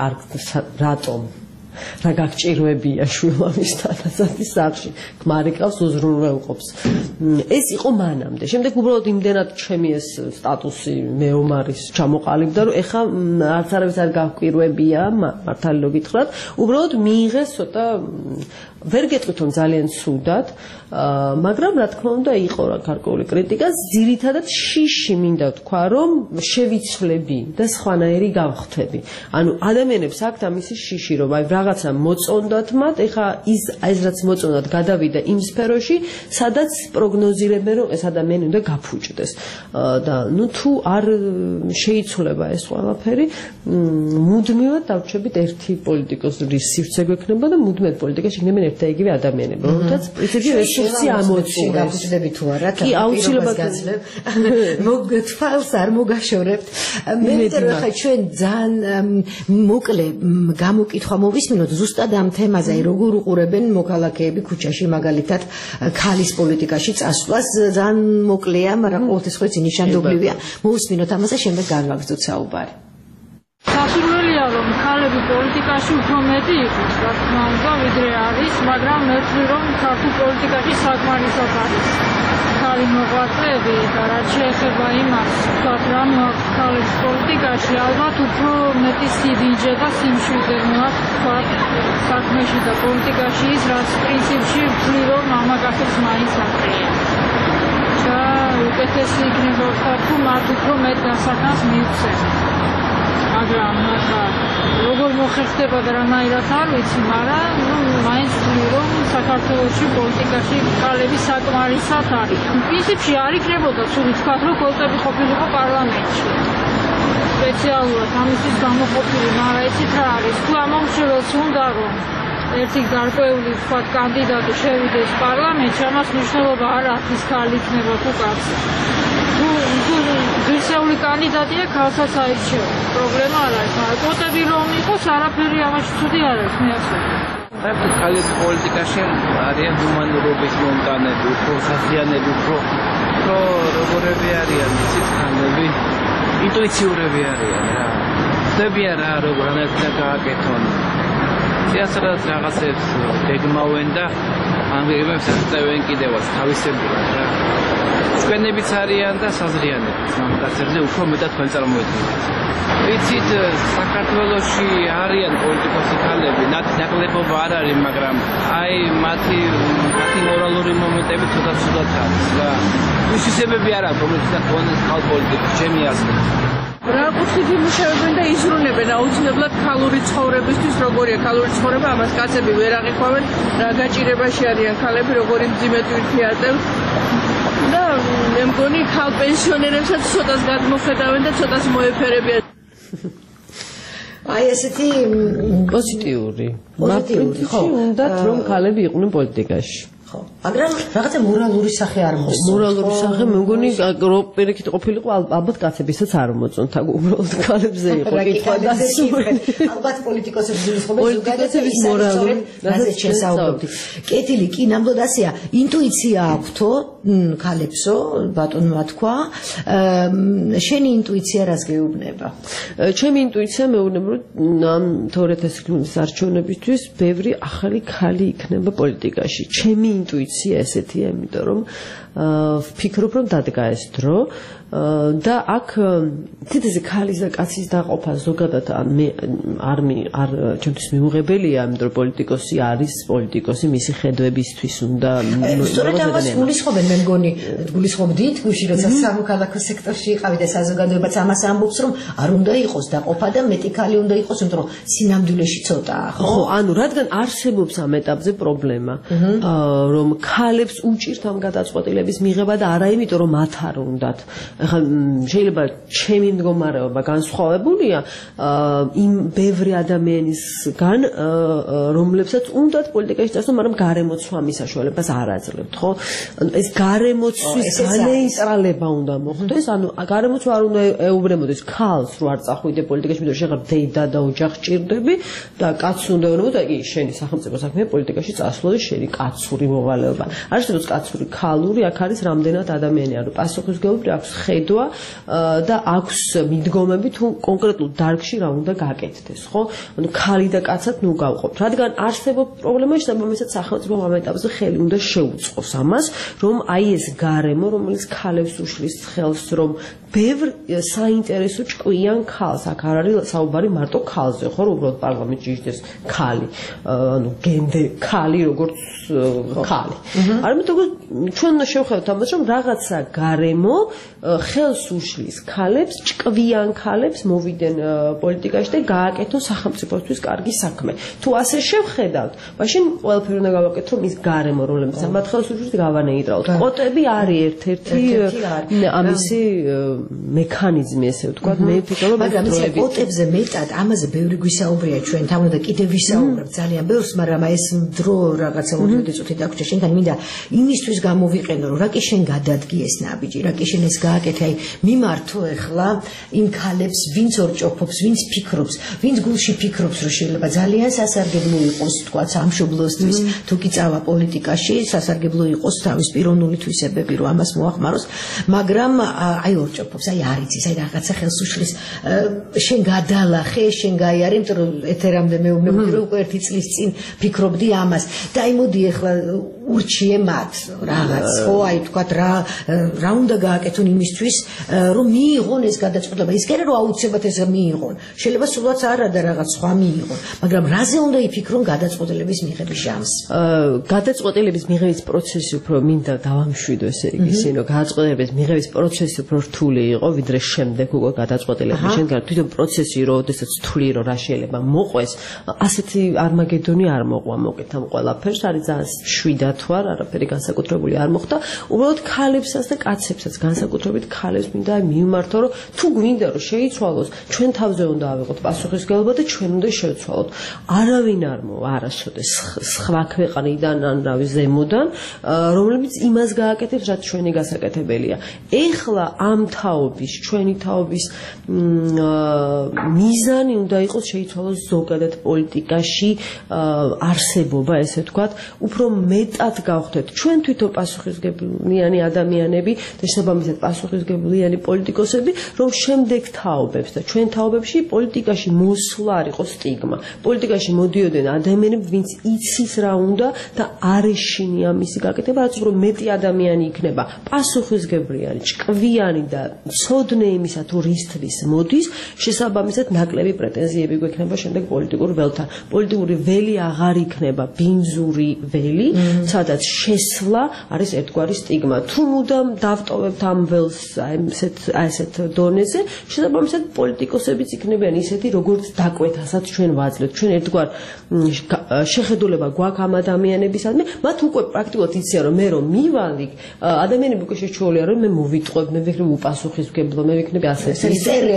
რატომ რა გაგჭირვებია შვილამისთან ასეთი სახში ქმარი ყავს უზრუნველყოფს. ეს იყო მანამდე. შემდეგ უბრალოდ იმდენად ჩემი ეს სტატუსი მეომარის ჩამოყალიბდა, რომ ეხა არც არავის არ გავკვირვებია, მართალი რო გითხრათ, უბრალოდ მიიღეს ცოტა ვერ გეტყვით რომ ძალიან ცუდად, მაგრამ რა თქმა უნდა იყო რა გარკვეული კრიტიკა, ძირითადად შიში მინდა ვთქვა, რომ შევიცვლები და სხვანაირი გავხდები. ანუ ადამიანებს აქვთ ამისი შიში, რომ აი რაღაცა მოწონდათ მათ, ეხა ეს რაც მოწონდათ გადავიდა იმ სფეროში, სადაც პროგნოზირებენ რომ ეს ადამიანი უნდა გაფუჭდეს. და ნუ თუ არ შეიცვლება ეს ყველაფერი, მუდმივად დავრჩებით ერთი პოლიტიკოსის სივრცე გვექნება და მუდმივად პოლიტიკაში იქნებიან ერთ და იგივე ადამიანები, რომელთაც პრინციპში რესურსი ამოწურეს. გაფუჭდები თუ არა, კი, აუცილებლად გაცლებ. მოგთვალს არ მოგაშორებთ. მე ვიტყვი ხა ჩვენ ძალიან მოკლე გამოკითხვა მოვისმინოთ ზუსტად ამ თემაზე, როგორ უყურებენ მოქალაქეები ქუჩაში მაგალითად ქალის პოლიტიკაში წასვლას, ძალიან მოკლეა, მაგრამ ყოველთვის ხო ნიშანდობლივია. მოვისმინოთ ამაზე, შემდეგ განვაგრძოთ საუბარი. სასურველია რომ ქალები პოლიტიკაში უფრო მეტი იყოს, რა თქმა უნდა, ვიდრე არის, მაგრამ მე ვთვლი რომ ქართულ პოლიტიკაში საკმარისად არის ქალი მოღვაწეები და რაც შეეხება იმას, ვთქვათ, რა მოაქვს ქალებს პოლიტიკაში, ალბათ უფრო მეტი სიდინჯე და სიმშვიდე მოაქვს, ვთქვათ, საქმეში და პოლიტიკაში ის, რაც პრინციპში ვთვლი რომ მამაკაცებს მაინც აყრია. და უკეთესი იქნება ვთქვათ, თუ მათ უფრო მეტ დასახანს მიუწევთ. მაგრამ როგორ მოხერხდება და რანაირად არ ვიცი, მაგრამ მაინც ვთვლი რომ საქართველოში პოლიტიკაში ქალები საკმარისად არის. პრინციპში არ იქნებოდა ცუდი თქვათ, რომ ქალები ყოფილიყო პარლამენტში. სპეციალურად ამისთვის გამოყოფილი, მაგრამ იცით რა არის, თუ ამომრჩეველს უნდა რომ ერთი გარკვეული თქვათ კანდიდატი შევიდეს პარლამენტში, ამას მნიშვნელობა არ აქვს ის ქალი იქნება თუ კაცი. თუ ღირსეული კანდიდატია, ქალსაც აირჩევა. პრობლემა არ არის, მაგრამ კვოტები რომ იყოს, არაფერი ამაში ცუდი არ არის, მე ასე ვთქვი. საერთოდ ქალები პოლიტიკაში არიან ჰუმანურობის მომტანები, უფრო საზიანები, უფრო როგორები არიან, იცით, ქალები ინტუიციურები არიან რა. ხდებიან რა, როგორ უნდა გააკეთონ. სიასრად რაღაცებს გეგმავენ და ამ გეგმებს აღწევენ კიდევაც თავისებურად რა. ჩვენებიც არიან და საზრიანებიც, ამ კაცებზე უფრო მეტად თქვენ წარმოედგინეთ. ვიცით საქართველოში არიან პოლიტიკოსი ქალები, ნაკლებობა არ არის, მაგრამ აი მათი მორალური მომენტები ცოტა-ცოტა არის რა. უსისებები არ აქვს, რომელიც თქონდეს ხალ პოლიტიკას, ჩემი აზრით. რა კუთხით იმუშავებენ და იზრუნებენ აუცილებლად ქალური ცხოვრებისთვის, როგორია ქალური ცხოვრება, ამას კაცები ვერ აღიქვამენ, რა გაჭირებაში არიან ქალები, როგორი მძიმე ტვირთი აწევს. და მე მგონი ქალ პენსიონერებსაც ცოტას გადმოხედავენ და ცოტას მოეფერებიან. აი ესეთი პოზიტიური. ხო, უნდა რომ ქალები იყვნენ პოლიტიკაში. მაგრამ რაღაცა მორალური სახე არ მოსწონთ. მორალური სახე მე მგონი რო პირიქით ყოფილიყო ალბათ კაცებისაც არ მოწონთ, უბრალოდ ქალებზე იყო კითხვა და ალბათ პოლიტიკოსებს ზუსტად ზოგადად მორალური რაზეც შესაუბრებთ. კეთილი კი ნამდვილად ასეა, ინტუიცია აქვთო ქალებსო, ბატონმა თქვა, შენი ინტუიცია რას გეუბნება? ჩემი ინტუიცია მეუბნება რომ ამ 2010 წლის არჩევნებისთვის ბევრი ახალი ქალი იქნება პოლიტიკაში. ჩემი ინტუიცია ესეთია, იმიტომ რომ ვფიქრობ რომ დადგა ეს დრო და აქ თითქოს ქალის და კაცის დაყოფა ზოგადად არ ჩემთვის მიუღებელია, იმიტომ რომ პოლიტიკოსი არის პოლიტიკოსი მისი ხედვებისთვის უნდა სწორედ ამას გულისხმობენ, მე მგონი გულისხმობდით გუში როცა სამოქალაქო სექტორში იყავით და საზოგადოებაც ამას ამბობს რომ არ უნდა იყოს დაყოფა და მეტი ქალი უნდა იყოს, იმიტომ რომ სინამდვილეში ცოტაა, ხო? ანუ რადგან არსებობს ამ ეტაპზე პრობლემა, რომ ქალებს უჭირთ ამ გადაწყვეტილების მიღება და არა იმიტომ რომ მათ არ უნდათ. ახლა შეიძლება ჩემი მდგომარეობა განსხვავებულია იმ ბევრი ადამიანისგან, რომლებსაც უნდათ პოლიტიკაში წასვლა, მაგრამ გარემოცვა მის საშუალებას არ აძლევთ, ხო? ეს გარემოცვის განეისტრალება უნდა მოხდეს, ანუ გარემოცვა არ უნდა ეუბნებოდეს ქალს, რომ არ წახვიდე პოლიტიკაში, იმიტომ რომ შეხარ დედა და ოჯახს ჭირდები და კაცს უნდა ეუბნებოდა, კი, შენი სახელმწიფო საქმეა პოლიტიკაში წასვლა და შენი კაცური მოვალეობა. არსებობს კაცური, ქალური, აქ არის რამდენად ადამიანი, ანუ პასუხისმგებლობა აქვს ხედვა და აქვს მიდგომები თუ კონკრეტულ დარგში რა უნდა გაკეთდეს, ხო? ანუ ქალი და კაცად ნუ გავყოფთ. რადგან არსებობს პრობლემა, შესაბამისად სახელმწიფო ამ ეტაპზე ხელი უნდა შეუწყოს ამას, რომ აი ეს გარემო, რომელიც ქალებს უშლის ხელს, რომ ბევრ საინტერესო ჭკვიან ქალს, აქ არ არის საუბარი მარტო ქალზე, ხო, უბრალოდ პარლამენტში იჯდეს ქალი, ანუ გენდე ქალი როგორც ქალი. არამედ ჩვენ უნდა შევხედოთ ამას, რომ რაღაცა გარემო ხელს უშლის ქალებს, ჭკვიან ქალებს მოვიდნენ პოლიტიკაში და გააკეთონ სახელმწიფოსთვის კარგი საქმე. თუ ასე შევხედავთ, მაშინ ყველაფერი უნდა გავაკეთოთ, რომ ის გარემო, რომლებიც მათ ხელს უშლის, გავანეიტრალოთ. კვოტები არის ერთ-ერთი ამისი მექანიზმი, ესე ვთქვათ, მე ვფიქრობ, რომ მაგრამ ეს კვოტებზე მეტად ამაზე ბევრი გვისაუბრია ჩვენ, თამარ და კიდევ ვისაუბრებ ძალიან ბევრს, მაგრამ ეს დრო რაღაცა 20 წუთი დაგვრჩა შენთან, მინდა იმისთვის გამოვიყენო, რომ რა კი შენ გადადგი ეს ნაბიჯი, რა კი შენ ეს გააკეთე, აი მიმართო ახლა იმ ქალებს, ვინც ორჭოფობს, ვინც ფიქრობს, ვინც გულში ფიქრობს, რომ შეიძლება ძალიან სასარგებლო იყოს, თქვა, სამშობლოსთვის, თუ კი წავა პოლიტიკაში, სასარგებლო იყოს თავის პიროვნული თვისებები, რომ ამას მოახმაროს, მაგრამ აი ორჭოფობს, აი არ იცის, აი რაღაცა ხელს უშლის, შენ გადალახე, შენ გაიარე, იმიტომ რომ ეთერამდე მე ვფიქრობ, უკვე 1 წლის წინ ფიქრობდი ამას და აი მოდი ახლა ურჩიე მათ რაღაც, ხო, აი თქვა რა უნდა გააკეთონ იმისთვის, რომ მიიღონ ეს გადაწყვეტილება. ის კი არა რომ აუცილებლად ეს მიიღონ. შეიძლება სულაც არა და რაღაც სხვა მიიღონ, მაგრამ რაზე უნდა იფიქრონ გადაწყვეტილების მიღების ჟამს? გადაწყვეტილების მიღების პროცესი უფრო მინდა დავამშვიდო, ესე იგი, ისინი რომ გადაწყვეტილების მიღების პროცესი უფრო რთული იყო, ვიდრე შემდეგ უკვე გადაწყვეტილება. შენგან თვითონ პროცესი რომ ოდესაც რთული რომ რა შეიძლება მოყვეს, ასეთი არმაგედონი არ მოყვა მოკეთ ამ ყველაფერს, არის ძალიან შვიდად ვარ, არაფერი განსაკუთრებული არ მოხდა. უბრალოდ ქალებსაც და კაცებსაც განსაკუთრებით ქალებს მინდა მივმართო, რომ თუ გვინდა რომ შეიცვალოს, ჩვენ თავზე უნდა ავიღოთ პასუხისმგებლობა და ჩვენ უნდა შევცვალოთ. არავინ არ მოვა არასოდეს სხვა ქვეყნიდან ან რავი ზემოდან, რომლებიც იმას გააკეთებს, რაც ჩვენი გასაკეთებელია. ეხლა ამ თაობის, ჩვენი თაობის მიზანი უნდა იყოს შეიცვალოს ზოგადად პოლიტიკაში არსებობა, ესე ვთქვათ, უფრო მეტად გავხდეთ ჩვენ თვითონ ფართო პასუხისმგებლიანი ადამიანები და შესაბამისად პასუხისმგებლიანი პოლიტიკოსები, რომ შემდეგ თაობებს და ჩვენ თაობებში პოლიტიკაში მოსვლა არ იყო სტიგმა. პოლიტიკაში მოდიოდნენ ადამიანები, ვინც იცის რა უნდა და არ ეშინია მისი გაკეთება, რაც უფრო მეტი ადამიანი იქნება პასუხისმგებლიანი, ჭკვიანი და ცოდნე იმისა თუ რისთვის მოდის, შესაბამისად ნაკლები პრეტენზიები გვექნება შემდეგ პოლიტიკურ ველთან. პოლიტიკური ველი აღარ იქნება ბინძური ველი, სადაც შესვლა არის ერთგვარი სტიგმა. თუ მუდამ დავტოვებთ ამ ველს ესეთ დონეზე, შესაბამისად პოლიტიკოსებიც იქნებიან ისეთი, როგორც დაკვეთასაც ჩვენ ვაძლევთ. ჩვენ ერთგვარ შეხედულება გვაქვს ამ ადამიანებისადმი, მათ უკვე პრაქტიკულად იციან, რომ მე რომ მივალ, ადამიანები უკვე შეჩვეულია, რომ მე მოვიტყობ, მე ვიქნები უპასუხისმგებლო, მე ვიქნები ასეთი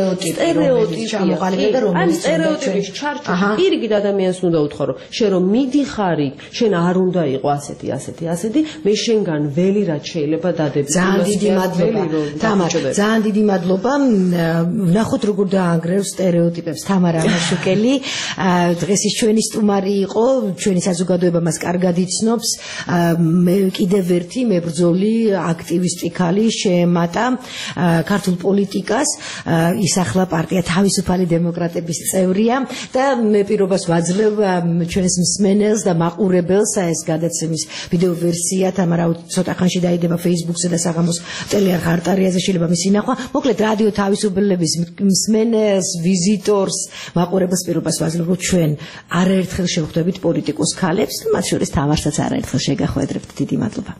სტერეოტიპის ჩარჩო. პირიქით ადამიანს უნდა უთხრა, რომ შენ რომ მიდიხარ იქ, შენ არ უნდა იყო ასეთი, მე შენგან ველი რაც შეიძლება დადები. ძალიან დიდი მადლობა. თამარ, ძალიან დიდი მადლობა. ვნახოთ როგორ დაანგრევს სტერეოტიპებს თამარა ამაშუკელი. დღეს ის ჩვენი სტუმარი იყო, ჩვენი საზოგადოება მას კარგად იცნობს. მე კიდევ ერთი მებრძოლი აქტივისტი ქალი შეემატა ქართულ პოლიტიკას, ისახლა პარტია თავისუფალი დემოკრატების წევრია და მე პირობას ვაძლევ ჩვენს მსმენელს და მაყურებელს ეს გადაცემის ვიდეო ვერსია თამარა ცოტა ხანში დაიდება Facebook-ზე და საღამოს ტელეარხ არტარიაზე შეიძლება მისი ნახვა. მოკლედ რადიო თავისუფლების მსმენელს, ვიზიტორს, მაყურებელს პირობას ვაძლევ, რომ ჩვენ არაერთხელ შევხვდებით პოლიტიკოს ქალებს და მათ შორის თამარსაც არაერთხელ შეგახვედრებთ. დიდი მადლობა.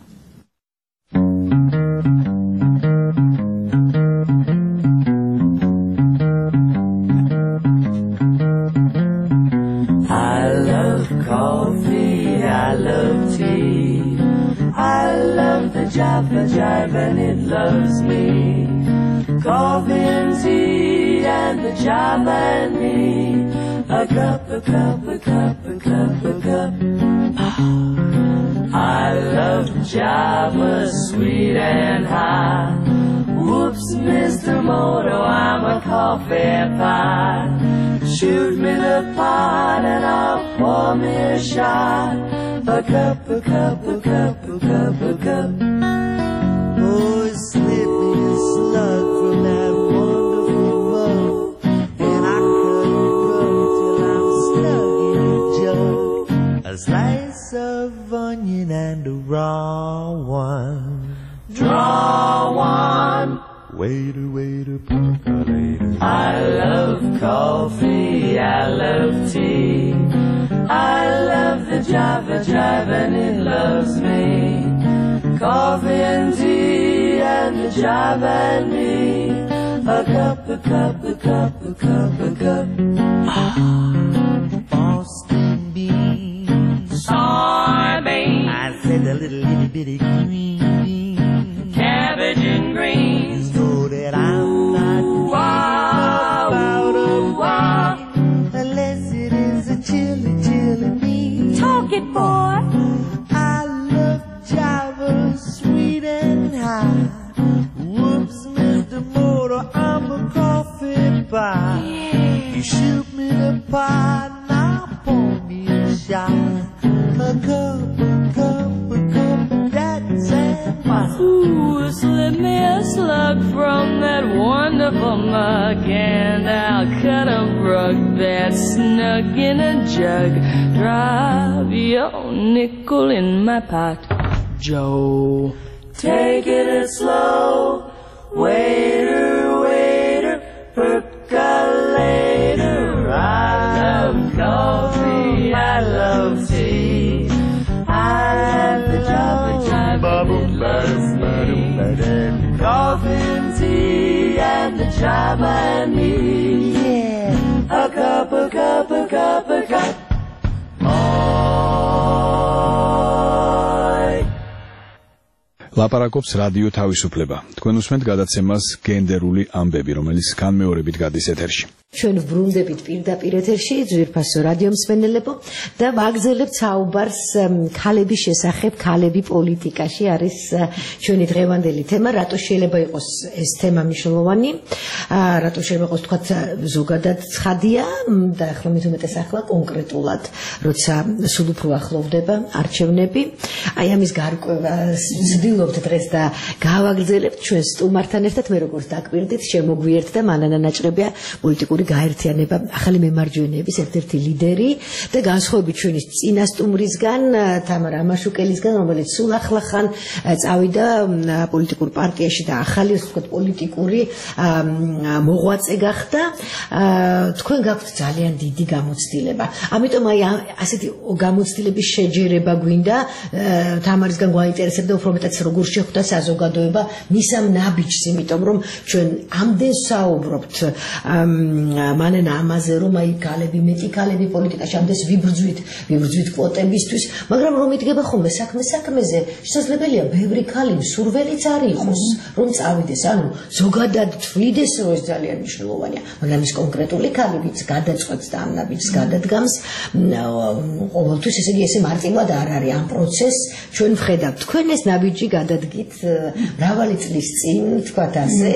I love coffee, I love tea, I love the Java Jive and it loves me. Coffee and tea and the Java and me. A cup, a cup, a cup, a cup, a cup. I love Java, sweet and high. Whoops, Mr. Moto, I'm a coffee pot. Shoot me the pot and I'll pour me a shot. A cup, a cup, a cup, a cup, a cup. Oh, slip me a slug from that wonderful mug, and I cut it up till I'm stuck in a jug. A slice of onion and a raw one. Draw one. Waiter, waiter, percolator. I love coffee, I love tea, I love the Java Jive and it loves me. Coffee and tea and the Java and me. A cup, a cup, a cup, a cup, a cup. Boston beans, soybeans. I said a little itty bitty green beans, cabbage and greens. Know that I'm not about a walk unless it is a chili, chili bean. Talk it, boy. I love Java, sweet and high. Whoops, Mr. Motor, I'm a coffee pot. Yeah. You shoot me the pot, now pour me a shot. A cup, a cup, a cup, that's and mine. Ooh, slip me a slug from that wonderful mug, and I'll cut a rug that's snug in a jug. Drop your nickel in my pot, Joe. Take it slow, waiter, waiter, percolator. I love coffee, I love tea, I love the Java Jive and it loves me. Coffee and tea and the Java and me. Yeah. A cup, a cup, a cup, a cup. ლაპარაკობს რადიო თავისუფლება. თქვენ უსმენთ გადაცემას გენდერული ამბები, რომელიც განმეორებით გადის ეთერში. ჩვენ ბრუნდებით პირდაპირ ეთერში ძვირფასო რადიო მსმენელებო და ვაგრძელებთ საუბარს ქალების შესახებ, ქალები პოლიტიკაში არის ჩვენი დღევანდელი თემა. რატო შეიძლება იყოს ეს თემა მნიშვნელოვანი? რატო შეიძლება იყოს თქვა ზოგადად ცხადია და ახლა მით უმეტეს ახლა კონკრეტულად, როცა სულ უფრო ახლოვდება არჩევნები. აი ამის გარკვევა ვცდილობთ დღეს და გავაგრძელებთ ჩვენ სტუმართან ერთად. მე როგორც დაკვირდით, შემოგვიერთდა მანანა ნაჭრებია პოლიტიკური გაერთიანება ახალი მემარჯვენეების ერთ-ერთი ლიდერი და განსხვავებით ჩვენი წინა სტუმრისგან თამარა ამაშუკელისგან, რომელიც სულ ახლახან წავიდა პოლიტიკურ პარტიაში და ახალი ვთქვათ პოლიტიკური მოღვაწე გახდა. თქვენ გაქვთ ძალიან დიდი გამოცდილება. ამიტომ აი ასეთი გამოცდილების შეჯერება გვინდა. თამარისგან გვაინტერესებდა უფრო მეტად როგორ შეხვდა საზოგადოება მისამ ნაბიჯს, იმიტომ რომ ჩვენ ამდენ საუბრობთ მანენა ამაზე, რომ აი ქალები, მეტი ქალები პოლიტიკაში ამდენს ვიბრძვით კვოტებისთვის, მაგრამ რომ იდგება ხოლმე საქმეზე, შესაძლებელია ბევრი ქალი სურველიც არ იყოს, რომ წავიდეს, ანუ ზოგადად თვლიდეს, რომ ეს ძალიან მნიშვნელოვანია, მაგრამ ის კონკრეტული ქალი, ვინც გადაწყვეტს და ამ ნაბიჯს გადადგამს, ყოველთვის ესე იგი ესე მარტივად არ არის ამ პროცესს ჩვენ ვხედავთ. თქვენ ეს ნაბიჯი გადადგით მრავალი წლის წინ, თქვათ ასე,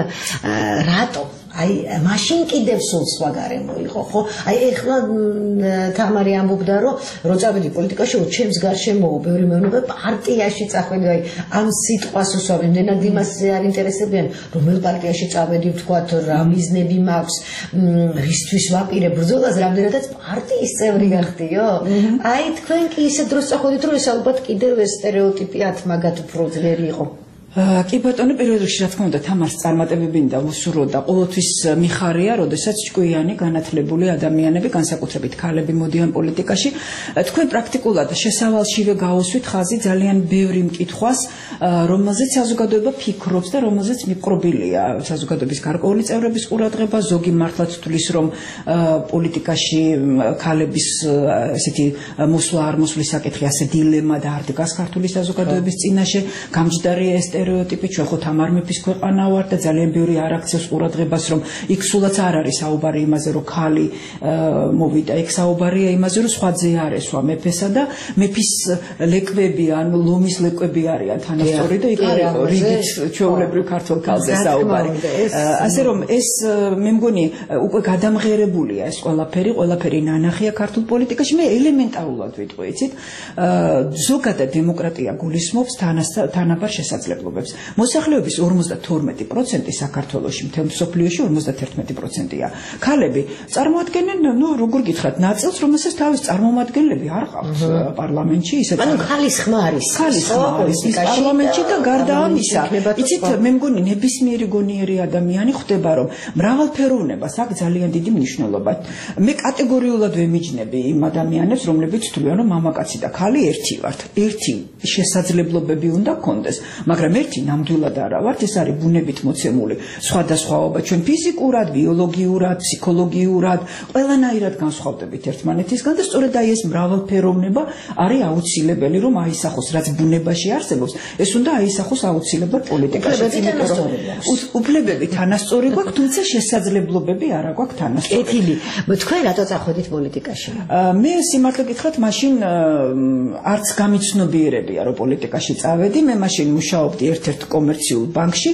რატო? აი მაშინ კიდევ სულ სხვა გარემო იყო, ხო? აი ეხლა თამარი ამბობდა, რომ წავედი პოლიტიკაში, ჩემს გარშემოო ბევრი მეუბნება პარტიაში წახვედი, აი ამ სიტყვას უსვამენ, იმდენად იმასზე არ ინტერესებიან, რომელ პარტიაში წავედი, ვთქვათ, რა მიზნები მაქვს, რისთვის ვაპირებ ბრძოლას, რამდენადაც პარტიის წევრი გახდიო? აი თქვენ კი ისე დროს წახვედით, რომ ეს ალბათ კიდევ ეს სტერეოტიპი 10 მაგათ უფრო ძლიერი იყო. კი ბატონო, პირველ რიგში რა თქმა უნდა თამარს წარმატებებინდა უსურვოდა ყოველთვის მიხარია, როდესაც ჭკვიანი განათლებული ადამიანები, განსაკუთრებით ქალები მოდიან პოლიტიკაში. თქვენ პრაქტიკულად შესავალშივე გაუსვით ხაზი ძალიან ბევრი მკითხვას, რომელზეც საზოგადოება ფიქრობს და რომელზეც მიყრობილია საზოგადოების გარკვეული წევრების ყურადღება. ზოგი მართლაც თulis, რომ პოლიტიკაში ქალების ესეთი მოსვლა არ მოსვლის საკითხი ასე დილემა და არ დგას ქართული საზოგადოების წინაშე. გამჯდარია ეს სტერეოტიპი, ჩვენ ხო თამარ მეფის ქვეყანა ვართ და ძალიან ბევრი არ აქცევს ყურადღებას, რომ იქ სულაც არ არის საუბარი იმაზე, რომ ქალი მოვიდა, იქ საუბარია იმაზე, რომ სხვა ძე არ ესვა მეფესა და მეფის ლეკვები, ანუ ლომის ლეკვები არიან თანასწორი და იქ არის რიგით ჩვეულებრივ ქართულ ქალზე საუბარი. ასე რომ ეს მე მგონი უკვე გადამღერებულია ეს ყველაფერი ნანახია ქართულ პოლიტიკაში. მე ელემენტარულად ვიტყვი, იცით, ზოგადად დემოკრატია გულისხმობს თანაბარ შესაძლებლობებს. მოსახლეობის 52% საქართველოში, მთელ მსოფლიოში 51%-ია. ქალები წარმოადგენენ, როგორ გითხრათ, ნაწილს, რომელსაც თავის წარმომადგენლები არ ყავთ პარლამენტში, ისე ანუ ქალის ხმა არის. პარლამენტში და გარდა ამისა, იცით, მე მგონი ნებისმიერი გონიერი ადამიანი ხვდება, რომ მრავალფეროვნებას აქვს ძალიან დიდი მნიშვნელობა. მე კატეგორიულად ვემიჯნები იმ ადამიანებს, რომლებიც თვლიან, რომ მამაკაცი და ქალი ერთი ვართ. ერთი შესაძლებლობები უნდა გქონდეს, მაგრამ ერთი ნამდვილად არა ვართ, ეს არის ბუნებით მოცემული სხვადასხვაობა. ჩვენ ფიზიკურად, ბიოლოგიურად, ფსიქოლოგიურად, ყველანაირად განსხვავდებით ერთმანეთისგან და სწორედ აი ეს მრავალფეროვნება არის აუცილებელი, რომ აისახოს, რაც ბუნებაში არსებობს, ეს უნდა აისახოს აუცილებლად პოლიტიკაში. უფლებები თანასწორი გვაქვს, თუმცა შესაძლებლობები არ აქვს თანასწორი. კეთილი. თქვენ რატო წახვედით პოლიტიკაში? მე სიმართლე გითხრათ, მაშინ არც გამიცნობიერებია, რომ პოლიტიკაში წავედი. მე მაშინ მუშაობდი ერთ-ერთ კომერციულ ბანკში,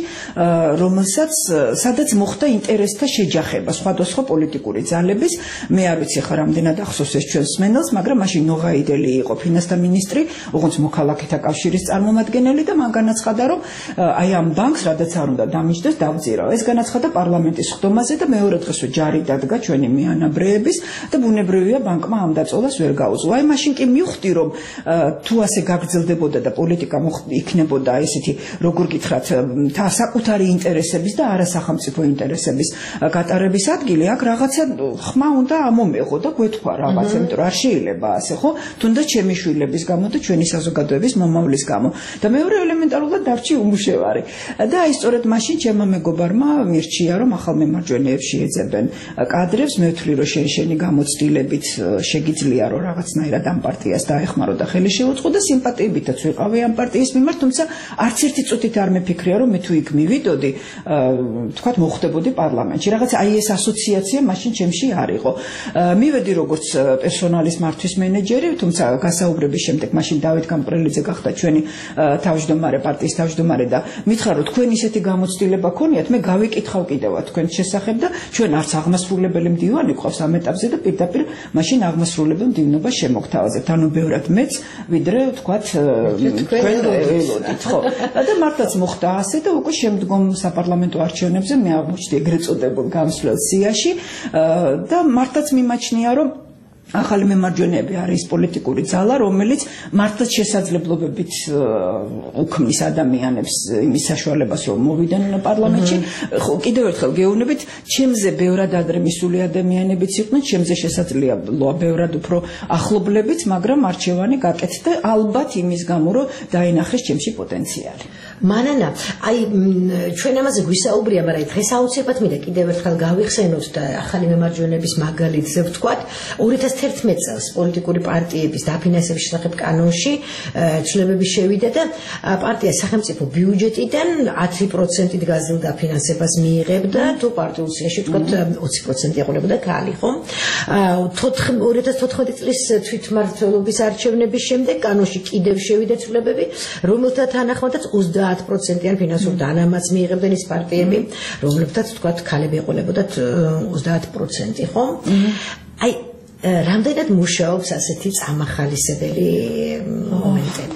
სადაც მოხდა ინტერესთა შეჯახება სხვადასხვა პოლიტიკური ძალების. მე არ ვიცი ხა რამდენად ახსოვს ეს ჩვენს მსმენელს, მაგრამ მაშინ ნოღაიდელი იყო ფინანსთა მინისტრი, ოღონდ მოქალაქეთა კავშირის წარმომადგენელი და მან განაცხადა, რომ აი ამ ბანკს, რადგან არ უნდა დამიჯდეს, დავძირავ. ეს განაცხადა პარლამენტის ხდომაზე და მეორე დღესვე ჯარი დადგა ჩვენი მეანაბრეების და ბუნებრივია ბანკმა ამ დაწოლას ვერ გაუძლო. აი მაშინ კი მივხვდი, რომ თუ ასე გაგრძელდებოდა და პოლიტიკა იქნებოდა ესეთი, როგორ გითხრათ, საკუთარი ინტერესების და არასახელმწიფო ინტერესების გატარების ადგილი, აქ რაღაცა ხმა უნდა ამომეღო და გვეთქვა რაღაცა, იმიტომ რომ არ შეიძლება ასე, ხო? თუნდაც ჩემი შვილების გამო და ჩვენი საზოგადოების მომავლის გამო. და მეორე ელემენტარულად დარჩი უმუშევარი. და აი სწორედ მაშინ ჩემმა მეგობარმა მირჩია, რომ ახალ მემარჯვენეებში ეძებენ კადრებს, მე ვთვლი, რომ შენი გამოცდილებით შეგიძლია, რომ რაღაცნაირად ამ პარტიას დაეხმარო და ხელი შეუწყო და სიმპათიებითაც ვიყავი ამ პარტიის მიმართ, თუმცა არც ერთი წუთით არ მეფიქრია რომ მე თუ იქ მივიდოდი თქვათ მოხდებოდი პარლამენტში რაღაცა აი ეს ასოციაცია მაშინ ჩემში არ იყო მივედი როგორც პერსონალის მართვის მენეჯერი თუმცა გასაუბრების შემდეგ მაშინ დავით გამყრელიძე გახდა ჩვენი თავმჯდომარე პარტიის თავმჯდომარე და მითხრა რომ თქვენ ისეთი გამოცდილება ქონიათ მე გავიკითხავ კიდევაც თქვენ შესახებ და ჩვენ არც აღმასრულებელი მდივანი გვყავს ამ ეტაპზე და პირდაპირ მაშინ აღმასრულებელ მდივნობას შემოგთავაზებთ ანუ ბევრად მეც ვიდრე თქვათ თქვენ ველოდით ხო და მართლაც მოხდა ასე და უკვე შემდგომ საპარლამენტო არჩევნებზე მე აღმოჩნდი ეგრეთ წოდებულ გამსვლელ სიაში და მართლაც მიმაჩნია რომ ახალი მემარჯვენეები არის პოლიტიკური ძალა, რომელიც მართლაც შესაძლებლობებით უქმნის ადამიანებს იმის საშუალებას, რომ მოვიდნენ პარლამენტში. ხო, კიდევ ერთხელ გეუბნებით, ჩემზე ბევრად ადრე მისული ადამიანებიც იყვნენ, ჩემზე შესაძლებელია ბევრად უფრო ახლობლებიც, მაგრამ არჩევანი გაკეთდა ალბათ იმის გამო, რომ დაინახეს ჩემში პოტენციალი. მანანა, აი ჩვენ ამაზე გვისაუბრია, მაგრამ დღეს აუცილებლად მინდა კიდევ ერთხელ გავიხსენოთ და ახალი მემარჯვენეების მაგალითზე ვთქვათ, 2011 წელს პოლიტიკური პარტიების დაფინანსების შესახებ კანონში ცვლილებები შევიდა და პარტია სახელმწიფო ბიუჯეტიდან 10%-ით გაზრდილ დაფინანსებას მიიღებდა, თუ პარტიულ სიაში ვთქვათ 20% ეყოლებოდა ქალი, ხო? 2014 წლის თვითმმართველობის არჩევნების შემდეგ კანონში კიდევ შევიდა ცვლილებები, რომელთა თანახმადაც 30%-იან ფინანსურ დანამატს მიიღებდნენ ის პარტიები, რომლებთაც თქვათ ქალები ეყოლებოდათ 30%, ხო? აი რამდენად მუშაობს ასეთი წამახალისებელი მომენტები?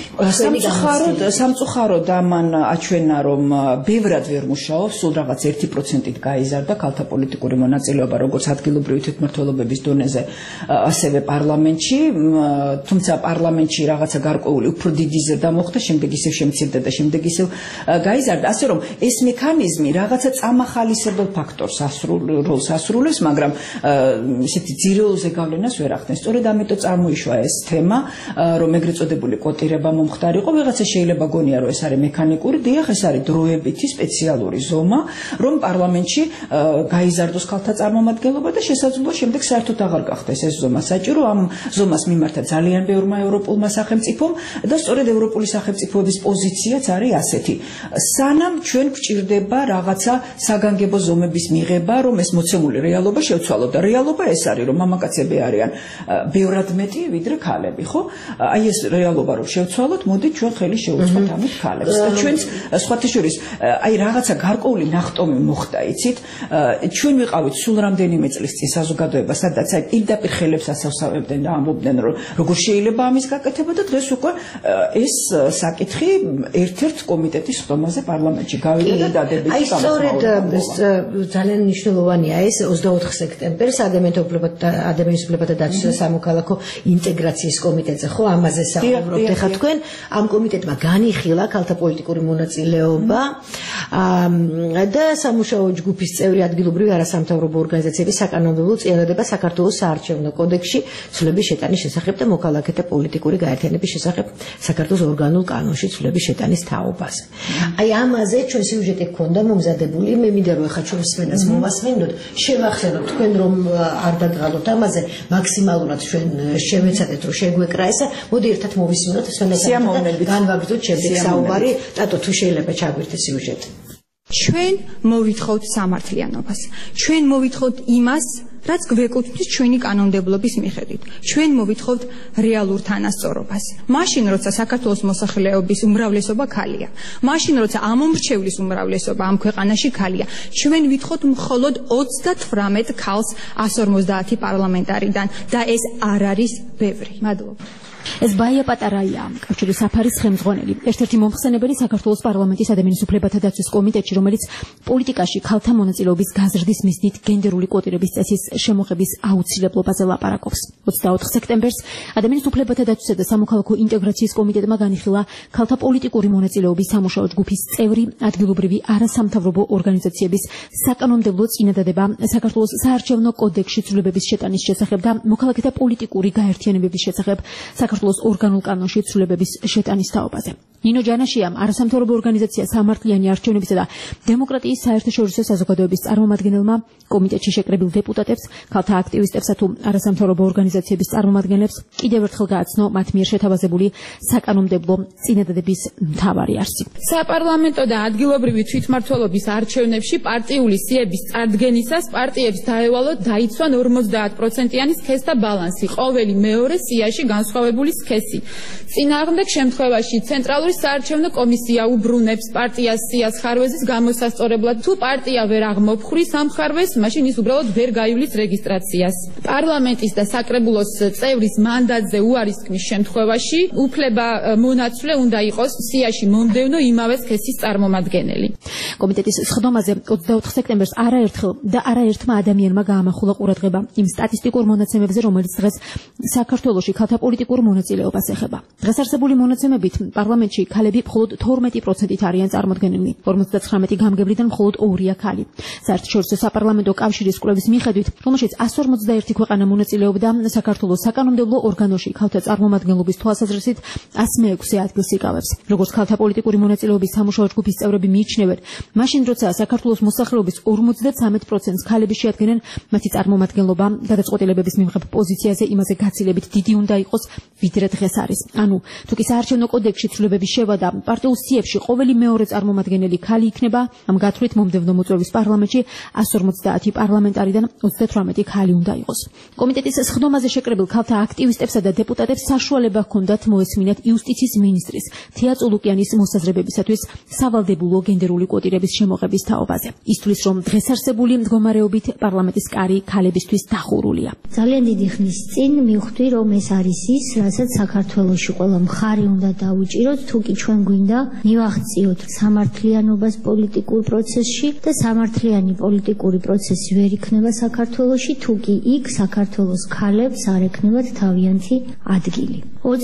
სამწუხაროდ ამან აჩვენა რომ ბევრად ვერ მუშაობს, სულ რაღაც 1%-ით გაიზარდა ქალთა პოლიტიკური მონაწილეობა როგორც ადგილობრივი თვითმმართველობების დონეზე, ასევე პარლამენტში, თუმცა პარლამენტში რაღაცა გარკვეული უფრო დიდი ზრდა მოხდა, შემდეგ ისევ შემცირდა და შემდეგ ისევ გაიზარდა, ასე რომ ეს მექანიზმი რაღაცა წამახალისებელ ფაქტორს როლს ასრულებს, მაგრამ ისეთი ძირეულზე გავლენას ვერ ახდენს. სწორედ ამიტომ წარმოიშვა ეს თემა, რომ ეგრეთ წოდებული კოტირება მომხდარიყო, ვიღაცა შეიძლება გონია, რომ ეს არის მექანიკური, დიახ, ეს არის დროებითი სპეციალური ზომა, რომ პარლამენტში გაიზარდოს ქალთა წარმომადგენლობა და შესაძლოა შემდეგ საერთოდ აღარ გახდეს ეს ზომა საჭირო, ამ ზომას მიმართა ძალიან ბევრმა ევროპულმა სახელმწიფომ და სწორედ ევროპული სახელმწიფოების პოზიციაც არის ასეთი. სანამ ჩვენ გვჭირდება რაღაცა საგანგებო ზომების მიღება, რომ ეს მოცემული რეალობა შევცვალოთ და რეალობა ეს არის, რომ მამაკაცები არიან ბევრად მეტი ვიდრე ქალები, ხო? აი ეს რეალობა რომ შევცვალოთ, მოდით ჩვენ ხელი შევუწყოთ ამით ქალებს და ჩვენც სხვათა შორის აი რაღაცა გარკვეული ნახტომი მოხდა, იცით? ჩვენ ვიყავით სულ რამდენიმე წლის წინ საზოგადოება, სადაც აი პირდაპირ ხელებს ასავსავებდნენ და ამბობდნენ, რომ როგორ შეიძლება ამის გაკეთება და დღეს უკვე ეს საკითხი ერთ-ერთ კომიტეტის ხდომაზე პარლამენტში გავიდა და დადებითი აი სწორედ ძალიან მნიშვნელოვანია ეს 24 სექტემბერს ადამიანის უფლებათა დაცვის და სამოქალაქო ინტეგრაციის კომიტეტზე, ხო, ამაზე საუბრობთ. ეხლა თქვენ ამ კომიტეტმა განიხილა ქალთა პოლიტიკური მონაწილეობა და სამუშაო ჯგუფის წევრი ადგილობრივი არასამთავრობო ორგანიზაციების საკანონმდებლო წიაღდება საქართველოს საარჩევნო კოდექსში ცვლილების შეტანის შესახებ და მოქალაქეთა პოლიტიკური გაერთიანების შესახებ საქართველოს ორგანულ კანონში ცვლილების შეტანის თაობაზე. აი ამაზე ჩვენ სიუჟეტი გქონდა მომზადებული, მე მინდა რომ ეხლა ჩვენ მსმენელს მოვასმინდოთ, შევახსენოთ თქვენ რომ არ დაგღალოთ ამაზე, მაქსიმალურად ჩვენ შევეცადეთ რომ შეგვეკრა ესა, მოდი ერთად მოვისმინოთ სიამოვნებით განვაგრძოთ შემდეგ საუბარი, ტატო თუ შეიძლება ჩაგვირთე სიუჟეტი. ჩვენ მოვითხოვთ სამართლიანობას, ჩვენ მოვითხოვთ იმას, რაც გვეკუთვნის ჩვენი კანონმდებლობის მიხედვით. ჩვენ მოვითხოვთ რეალურ თანასწორობას. მაშინ, როცა საქართველოს მოსახლეობის უმრავლესობა ქალია, მაშინ, როცა ამომრჩევლის უმრავლესობა ამ ქვეყანაში ქალია, ჩვენ ვითხოვთ მხოლოდ 38 ქალს 150 პარლამენტარიდან და ეს არ არის ბევრი. მადლობა. ეს ბაია პატარაია, კავშირის საფარის ხელმძღვანელი, ერთ-ერთი მომხსენებელი საქართველოს პარლამენტის ადამიანის უფლებათა დაცვის კომიტეტში, რომელიც პოლიტიკაში ქალთა მონაწილეობის გაზრდის მიზნით გენდერული კვოტირების წესის შემოღების აუცილებლობაზე ლაპარაკობს. 24 სექტემბერს ადამიანის უფლებათა დაცვისა და სამოქალაქო ინტეგრაციის კომიტეტმა განიხილა ქალთა პოლიტიკური მონაწილეობის სამუშაო ჯგუფის წევრი ადგილობრივი არასამთავრობო ორგანიზაციების საკანონმდებლო წინადადება საქართველოს საარჩევნო კოდექსში ცვლილებების შეტანის შესახებ და მოქალაქეთა პოლიტიკური გაერთიანებების შესახებ საქართველოს ორგანულ კანონში ცვლილებების შეტანის თაობაზე. ნინო ჯანაშიამ არასამთავრობო ორგანიზაცია სამართლიანი არჩევნებისა და დემოკრატიის საერთაშორისო საზოგადოების წარმომადგენელმა კომიტეტში შეკრებილ დეპუტატებს, ქალთა აქტივისტებსა თუ არასამთავრობო ორგანიზაციების წარმომადგენლებს კიდევ ერთხელ გააცნო მათ მიერ შეთავაზებული საკანონმდებლო წინადადების მთავარი არსი. საპარლამენტო და ადგილობრივი თვითმმართველობის არჩევნებში პარტიული სიების წარდგენისას პარტიებს დაევალოთ დაიცვან 50%-იანი სქესთა ბალანსი, ყოველი მეორე სიაში განსხვავებული სქესი. წინააღმდეგ შემთხვევაში ცენტრალური საარჩევნო კომისია უბრუნებს პარტიას სიას ხარვეზის გამოსასწორებლად. თუ პარტია ვერ აღმოფხვრის ამ ხარვეზს, მაშინ ის უბრალოდ ვერ გაივლის რეგისტრაციას. პარლამენტის და საკრებულოს წევრის მანდატზე უარისქმის შემთხვევაში უფლება მონაცვლე უნდა იყოს სიაში მომდევნო იმავე სქესის წარმომადგენელი. კომიტეტის სხდომაზე 24 სექტემბერს არაერთხელ და არაერთმა ადამიანმა გაამახვილა ყურადღება იმ სტატისტიკურ მონაცემებზე, რომელიც დღეს საქართველოში ქალთა პოლიტიკურ მონაწილეობას ეხება. დღეს არსებული მონაცემებით პარლამენტში ქალები მხოლოდ 12%-ით არიან წარმოდგენილნი. 59 გამგებლიდან მხოლოდ 2-ია ქალი. საერთაშორისო საპარლამენტო კავშირის კვლევის მიხედვით, რომელშიც 151 ქვეყანა მონაწილეობდა, საქართველოს საკანონმდებლო ორგანოში ქალთა წარმომადგენლობის თვალსაზრისით 106 ადგილს იკავებს. როგორც ქალთა პოლიტიკური მონაწილეობის სამუშაო ჯგუფის წევრები მიიჩნევენ, მაშინ როცა საქართველოს მოსახლეობის 53%-ს ქალები შეადგენენ, მათი წარმომადგენლობა გადაწყვეტილებების მიმღებ პოზიციაზე იმაზე გაცილებით დიდი უნდა იყოს, ვიდრე დღეს არის. ანუ თუ კი საარჩევნო კოდექსში ცვლილებების შევადა პარტიულ სიებში ყოველი მეორე წარმომადგენელი ქალი იქნება, ამ გათვლით მომდევნო მოწვევის პარლამენტში 150 პარლამენტარიდან 38 ქალი უნდა იყოს. კომიტეტის სხდომაზე შეკრებილ ქალთა აქტივისტებსა და დეპუტატებს საშუალება ჰქონდათ მოესმინათ იუსტიციის მინისტრის თია წულუკიანის მოსაზრებებისათვის სავალდებულო გენდერული კვოტირების შემოღების თაობაზე. ისთვის რომ დღეს არსებული მდგომარეობით პარლამენტის კარი ქალებისთვის დახურულია. ძალიან დიდი ხნის წინ მივხვდი, რომ ეს არის ის, რასაც საქართველოში ყველა მხარი უნდა დაუჭიროთ, თუ კი ჩვენ გვინდა მივაღწიოთ სამართლიანობას პოლიტიკურ პროცესში და სამართლიანი პოლიტიკური პროცესი ვერ იქნება საქართველოში, თუ კი იქ საქართველოს ქალებს არ ექნებათ თავიანთი ადგილი.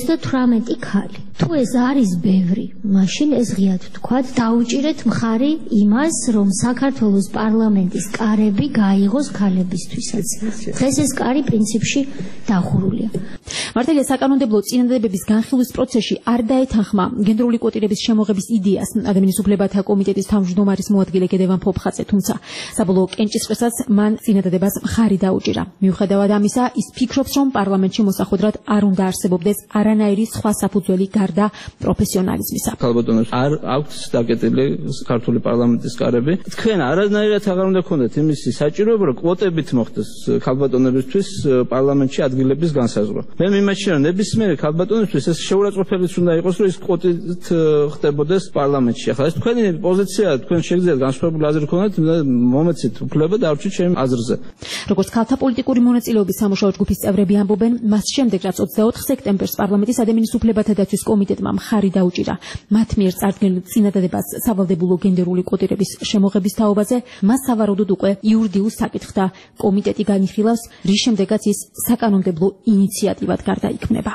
38 ქალი. თუ ეს არის ბევრი, მაშინ ეს ღიად ვთქვათ, დაუჭირეთ მხარი იმას, რომ საქართველოს პარლამენტის კარები გაიღოს ქალებისთვისაც. დღეს ეს კარი პრინციპში დახურულია. მართალია საკანონმდებლო წინადადებების განხილვის პროცესში არ დაეთანხმა გენდერული კვოტირების შემოღების იდეას ადამიანის უფლებათა კომიტეტის თავმჯდომარის მოადგილე გედევან ფოფხაძე, თუმცა საბოლოო კენჭისყრისას მან წინადადებას მხარი დაუჭირა. მიუხედავად ამისა, ის ფიქრობს, რომ პარლამენტში მოსახვედრად არ უნდა არსებობდეს არანაირი სხვა საფუძველი გარდა პროფესიონალიზმისა. ქალბატონებს არ აქვს დაკეტილი ქართული პარლამენტის კარები. თქვენ არანაირად აღარ უნდა გქონდეთ იმის საჭიროება, რომ კვოტებით მოხდეს ქალბატონებისთვის პარლამენტში ადგილების განსაზღვრა. მე მიმაჩნია, რომ ნებისმიერი ქალბატონისთვის ეს შეურაცხყოფელიც უნდა იყოს, რომ ის კვოტით ხდებოდეს პარლამენტში. ახლა ეს თქვენი პოზიციაა, თქვენ შეგიძლიათ განსხვავებული აზრი გქონდეთ, მომეცით უფლება დავრჩით ჩემ აზრზე. როგორც ქალთა პოლიტიკური მონაწილეობის სამუშაო ჯგუფის წევრები ამბობენ, მას შემდეგ რაც 24 სექტემბერს პარლამენტის ადამიანის უფლებათა დაცვის კომიტეტმა მხარი დაუჭირა მათ მიერ წარდგენილ წინადადებას სავალდებულო გენდერული კვოტირების შემოღების თაობაზე, მას სავარაუდოდ უკვე იურიდიულ საკითხთა კომიტეტი განიხილავს, რის შემდეგაც ის საკანონმდებლო ინიციატივად გარდაიქმნება.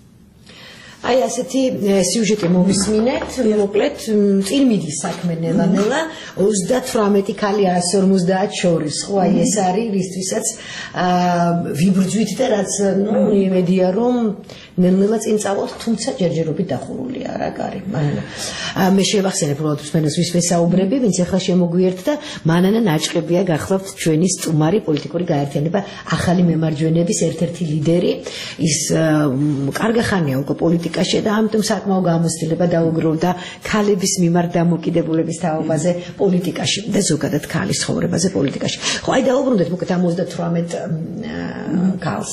აი ასეთი სიუჟეტი მომისმინეთ, მოკლედ წინ მიდის საქმე ნელა-ნელა 38 ქალი 150 შორის, ხო აი ეს არის რისთვისაც ვიბრძვით და რაც იმედია რომ ნელა წინ წავალთ, თუმცა ჯერჯერობით დახურულია რა კარი. მე შევახსენებ უბრალოდ მსმენელს ვის ვესაუბრები, ვინც ახლა შემოგვიერთდა, მანანა ნაჭყებია გახლავთ ჩვენი სტუმარი პოლიტიკური გაერთიანება ახალი მემარჯვენეების ერთ-ერთი ლიდერი, ის კარგი ხანია უკვე პოლიტიკაში და ამიტომ საკმაო გამოცდილება დაუგროვდა ქალების მიმართ დამოკიდებულების თაობაზე პოლიტიკაში და ზოგადად ქალის ცხოვრებაზე პოლიტიკაში. ხო, აი დაუბრუნდეთ მოკლედ ამ 38 ქალს.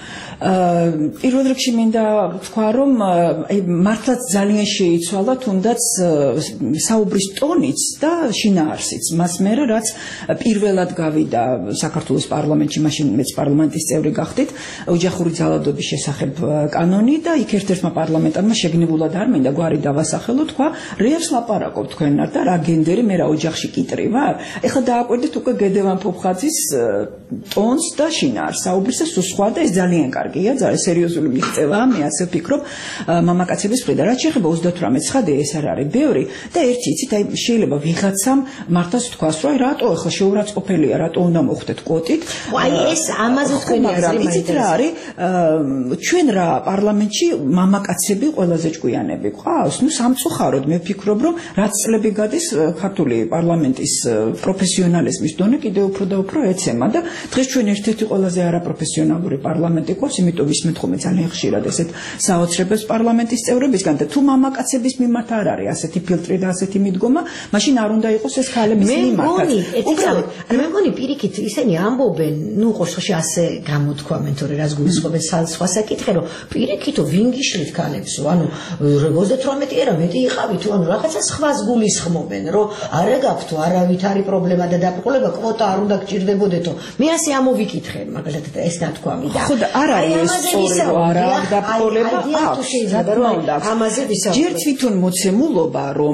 პირველ რიგში მინდა ვთქვა, რომ მართლაც ძალიან შეიცვალა თუნდაც საუბრის ტონიც და შინაარსიც მას მერე, რაც პირველად გავიდა საქართველოს პარლამენტში, მაშინ მეც პარლამენტის წევრი გახდით, ოჯახური ძალადობის შესახებ კანონი და იქ ერთ-ერთმა პარლამენტარმა შეგნებულად არ მინდა გვარი დავასახელო, თქვა, რეებს ლაპარაკობ თქვენად და რა გენდერი მე რა ოჯახში კიტრი ვარ. ეხლა დააკვირდით უკვე გედევან ფოფხაძის ტონს და შინაარს საუბრისა, სულ სხვა და ეს ძალიან კარგი კარგია, ძალიან სერიოზული მიღწევაა, მე ასე ვფიქრობ, მამაკაცების მხრიდან. რაც შეეხება 38 ცხადია, ეს არ არის ბევრი და ერთი იცით, აი შეიძლება ვიღაცამ მართლაც თქვას, რომ აი რატო ახლა შეურაცხყოფელია, რატო უნდა მოხდეთ კვოტით? აი ეს ამაზე თქვენი აზრი იცით რა არის? ჩვენ რა პარლამენტში მამაკაცები ყველაზე ჭკვიანები გვყავს? ნუ სამწუხაროდ მე ვფიქრობ, რომ რაც წლები გადის ქართული პარლამენტის პროფესიონალიზმის დონე კიდევ უფრო და უფრო ეცემა და დღეს ჩვენ ერთ-ერთი ყველაზე არაპროფესიონალური პარლამენტი გვყავს, იმიტომ ვისმენთ ხოლმე ძალიან ხშირად ესეთ საოცრებებს პარლამენტის წევრებისგან და თუ მამაკაცების მიმართ არ არის ასეთი ფილტრი და ასეთი მიდგომა, მაშინ არ უნდა იყოს ეს ქალების მიმართაც. მე მგონი პირიქით ისინი ამბობენ, ნუ ყოველში ასე გამოთქვამენ, თორე რას გულისხმობენ სხვა საკითხი, რომ პირიქითო ვინ გიშლით ქალებსო, ანუ 38 არა მეტი იყავი თუ ანუ რაღაცა სხვას გულისხმობენ, რომ არა გაქვთ არავით არის პრობლემა და დაბრკოლება კვოტა არ უნდა გჭირდებოდეთო. მე ასე ამოვიკითხე, მაგალითად ეს ნათქვამი და ხო და არ არის ეს სწორი რომ არა დაბრკოლება აქვს, ამაზე ვისაუბრებ. ჯერ თვითონ მოცემულობა რომ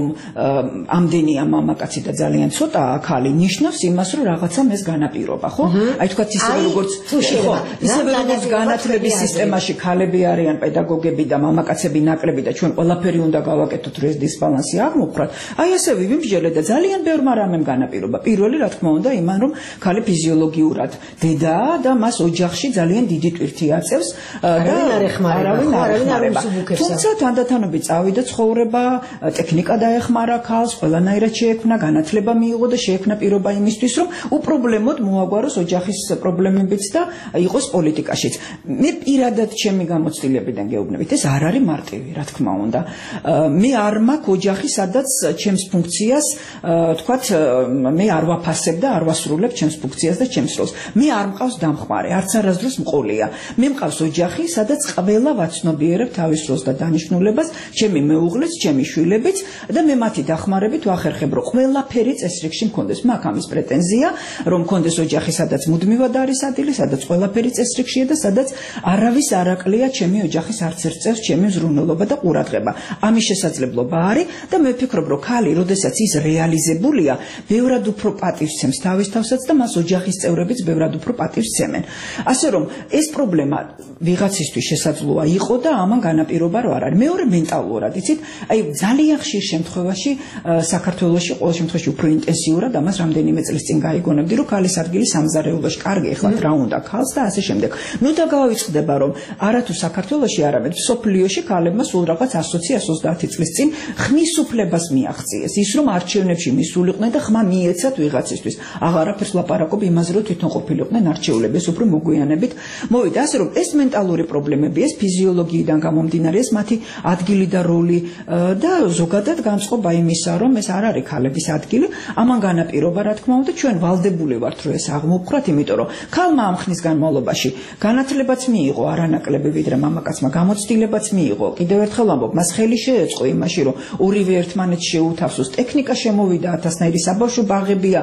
ამდენია მამაკაცი და ძალიან ცოტაა ქალი ნიშნავს იმას, რომ რაღაცამ ეს განაპირობა, ხო? აი თქვა ისევე როგორც ისევე როგორც განათლების სისტემაში ქალები არიან პედაგოგები და მამაკაცები ნაკლები და ჩვენ ყველაფერი უნდა გავაკეთოთ, რომ ეს დისბალანსი აღმოფხვრათ. აი ასევე ვიმსჯელე და ძალიან ბევრმა რამემ განაპირობა. პირველი რა თქმა უნდა იმან, რომ ქალი ფიზიოლოგიურად დედაა და მას ოჯახში ძალიან დიდი ტვირთი აწევს და არავინ არ ეხმარება. თუმცა თანდათანობით წავიდა ცხოვრება, ტექნიკა დაეხმარა ქალს, ყველანაირად შეექმნა, განათლება მიიღო და შეექმნა პირობა იმისთვის, რომ უპრობლემოდ მოაგვაროს ოჯახის პრობლემებიც და იყოს პოლიტიკაშიც. მე პირადად ჩემი გამოცდილებიდან გეუბნებით, ეს არ არის მარტივი, რა თქმა უნდა. მე არ მაქვს ოჯახი, სადაც ჩემს ფუნქციას, თქვათ, მე არ ვაფასებ და არ ვასრულებ ჩემს ფუნქციას და ჩემს როლს. მე არ მყავს დამხმარე, არც არასდროს მყოლია. მე მყავს ოჯახი, სადაც ყველა ვაცნობიერებ თავის როლს და დანიშნულებას, ჩემი მეუღლეც, ჩემი შვილებიც და მე მათი დახმარებით ვახერხებ, რომ ყველაფერი წესრიგში მქონდეს. მაქვს ამის პრეტენზია, რომ მქონდეს ოჯახი, სადაც მუდმივად არის ადგილი, სადაც ყველაფერი წესრიგშია და სადაც არავის არ აკლია ჩემი ოჯახის არც ერთ წევრს ჩემი ზრუნველობა და ყურადღება. ამის შესაძლებლობა არის და მე ვფიქრობ, რომ ქალი, როდესაც ის რეალიზებულია, ბევრად უფრო პატივს ცემს თავის თავსაც და მას ოჯახის წევრებიც ბევრად უფრო პატივს ცემენ. ასე რომ ეს პრობლემა ვიღაცისთვის შესაძლოა იყო და ამან განაპირობა რო არ არის. მეორე მენტალურად, იცით, აი ძალიან ხშირ შემთხვევაში საქართველოში ყოველ შემთხვევაში უფრო ინტენსიურად ამას რამდენიმე წლის წინ გაიგონებდი, რომ ქალის ადგილი სამზარეულოში კარგი, ეხლა რა უნდა ქალს და ასე შემდეგ. ნუ და გავიწყდება, რომ არათუ საქართველოში, არამედ სოფლიოში ქალებმა სულ რაღაც 120-130 წლის წინ ხმის უფლებას მიაღწიეს. ის რომ არჩევნებში მისულიყვნენ და ხმა მიეცათ ვიღაცისთვის. აღარაფერს ლაპარაკობ იმაზე, რომ თვითონ ყოფილიყვნენ არჩეულები, ეს უფრო მოგვიანებით მოვიდა. ასე რომ ეს მენტალური პრობლემები, ეს ფიზიოლოგიიდან გამომდინარე, ეს მათი ადგილი და როლი და ზოგადად განწყობა იმისა, რომ ეს არ არის ქალების ადგილი, ამან განაპირობა, რა თქმა უნდა, ჩვენ ვალდებული ვართ, რომ ეს აღმოვხვრათ, იმიტომ რომ ქალმა ამ ხნის განმავლობაში განათლებაც მიიღო არანაკლები, ვიდრე მამაკაცმა გამოცდილებაც მიიღო. კიდევ ერთხელ ვამბობ, მას ხელი შეეწყო იმაში, რომ ორივე ერთმანეთს შეუთავსოს. ტექნიკა შემოვიდა, ათასნაირი საბავშვო ბაღებია,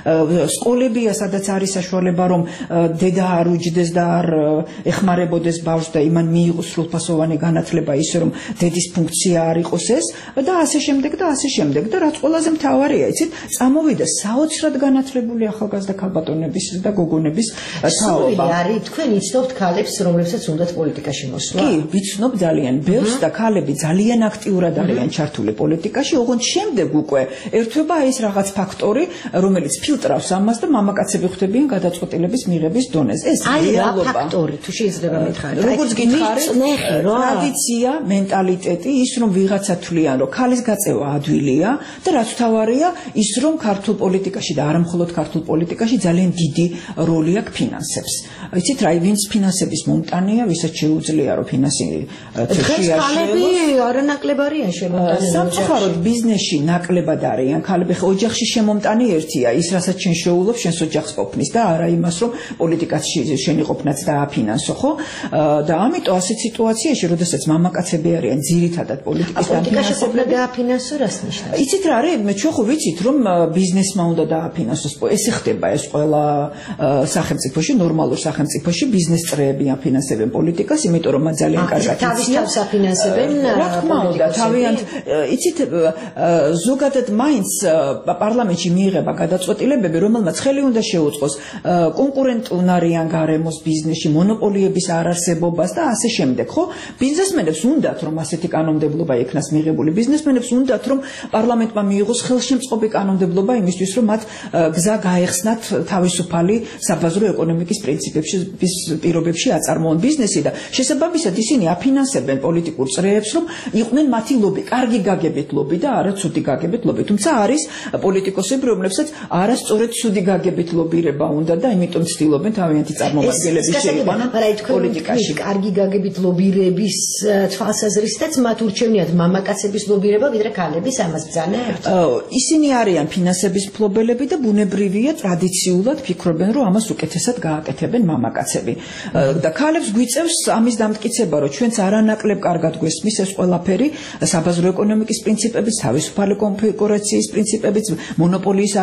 სკოლებია, სადაც არის საშუალება, რომ დედა არ უჯდეს და არ ეხმარებოდეს ბავშვს და იმან მიიღოს სრულფასოვანი განათლება, ისე რომ დედის ფუნქცია არ იყოს ეს და ასე შემდეგ და ასე შემდეგ. და რაც ყველაზე მთავარია, იცით, წამოვიდა საოცრად განათლებული ახალგაზრდა ქალბატონების და გოგონების თაობა. არის თქვენ იცნობთ ქალებს, რომლებსაც უნდათ პოლიტიკაში მოსვლა? კი, ვიცნობ ძალიან ბევრს და ქალები ძალიან აქტიურად არიან ჩართული პოლიტიკაში, ოღონდ შემდეგ უკვე ერთვება ეს რაღაც ფაქტორი, რომელიც ფილტრავს ამას და მამაკაცები ხვდებიან გადაწყვეტილების მიღების დონეზე. ეს რეალობა. რა ფაქტორი, თუ შეიძლება მითხრათ? როგორც გითხარით, ტრადიცია, მენტალიტეტი, ის რომ ვიღაცა თვლიან, რომ ქალის გაწევა ადვილია და რაც თავარია, ის რომ ქართულ პოლიტიკაში და არა მხოლოდ ქართულ პოლიტიკაში ძალიან დიდი როლი აქვს ფინანსებს. იცით რა, ვინც ფინანსების მომტანია, ვისაც შეუძლია რომ ფინანსი დღეს ქალები არანაკლებ არიან შემომტანილი. სამწუხაროდ ბიზნესში ნაკლებად არიან ქალები. ოჯახში შემომტანი ერთია, ის რასაც შენ შეულობ, შენს ოჯახს ყოფნის და არა იმას, რომ პოლიტიკაში შენი ყოფნაც დააფინანსო, ხო? და ამიტომ ასეთ სიტუაციაში, როდესაც მამაკაცები არიან ძირითადად პოლიტიკის დაფინანსებლად დააფინანსო, რას ნიშნავს? იცით რა არის, ჩვენ ხო ვიცით, რომ ბიზნესმა უნდა დააფინანსოს. ეს ხდება ეს ყველა სახელმწიფოში, ნორმალურ სახელმწიფოში ბიზნეს წრეები აფინანსებენ პოლიტიკას, იმიტომ რომ ძალიან კარგად თავის აფინანსებენ. რა თქმა უნდა, თავიანთ, იცით, ზოგადად მაინც პარლამენტში მიიღება გადაწყვეტილებები, რომელმაც ხელი უნდა შეუწყოს კონკურენტუნარიან გარემოს ბიზნესში, მონოპოლი კატეგორიების არარსებობას და ასე შემდეგ, ხო? ბიზნესმენებს უნდათ რომ ასეთი კანონმდებლობა იქნას მიღებული. ბიზნესმენებს უნდათ რომ პარლამენტმა მიიღოს ხელშემწყობი კანონმდებლობა იმისთვის, რომ მათ გზა გაეხსნათ თავისუფალი საბაზრო ეკონომიკის პრინციპების პირობებში აწარმოონ ბიზნესი და შესაბამისად ისინი აფინანსებენ პოლიტიკურ წრეებს, რომ იყვნენ მათი ლობი, კარგი გაგებით ლობი და არა ცუდი გაგებით ლობი. თუმცა არის პოლიტიკოსები, რომლებსაც არასწორად ცუდი გაგებით ლობირება უნდა და იმიტომ ცდილობენ თავიანთი წარმომადგენლები შეიყვანონ პოლიტიკაში. კარგი გაგებით ლობირების თვალსაზრისითაც მათ ურჩევნიათ მამაკაცების ლობირება ვიდრე ქალების, ამას ბრძანებთ? ისინი არიან ფინანსების მფლობელები და ბუნებრივია ტრადიციულად ფიქრობენ, რომ ამას უკეთესად გააკეთებენ მამაკაცები. და ქალებს გვიწევს ამის დამტკიცება, რომ ჩვენც არანაკლებ კარგად გვესმის ეს ყველაფერი, საბაზრო ეკონომიკის პრინციპების, თავისუფალი კონკურენციის პრინციპების, მონოპოლიის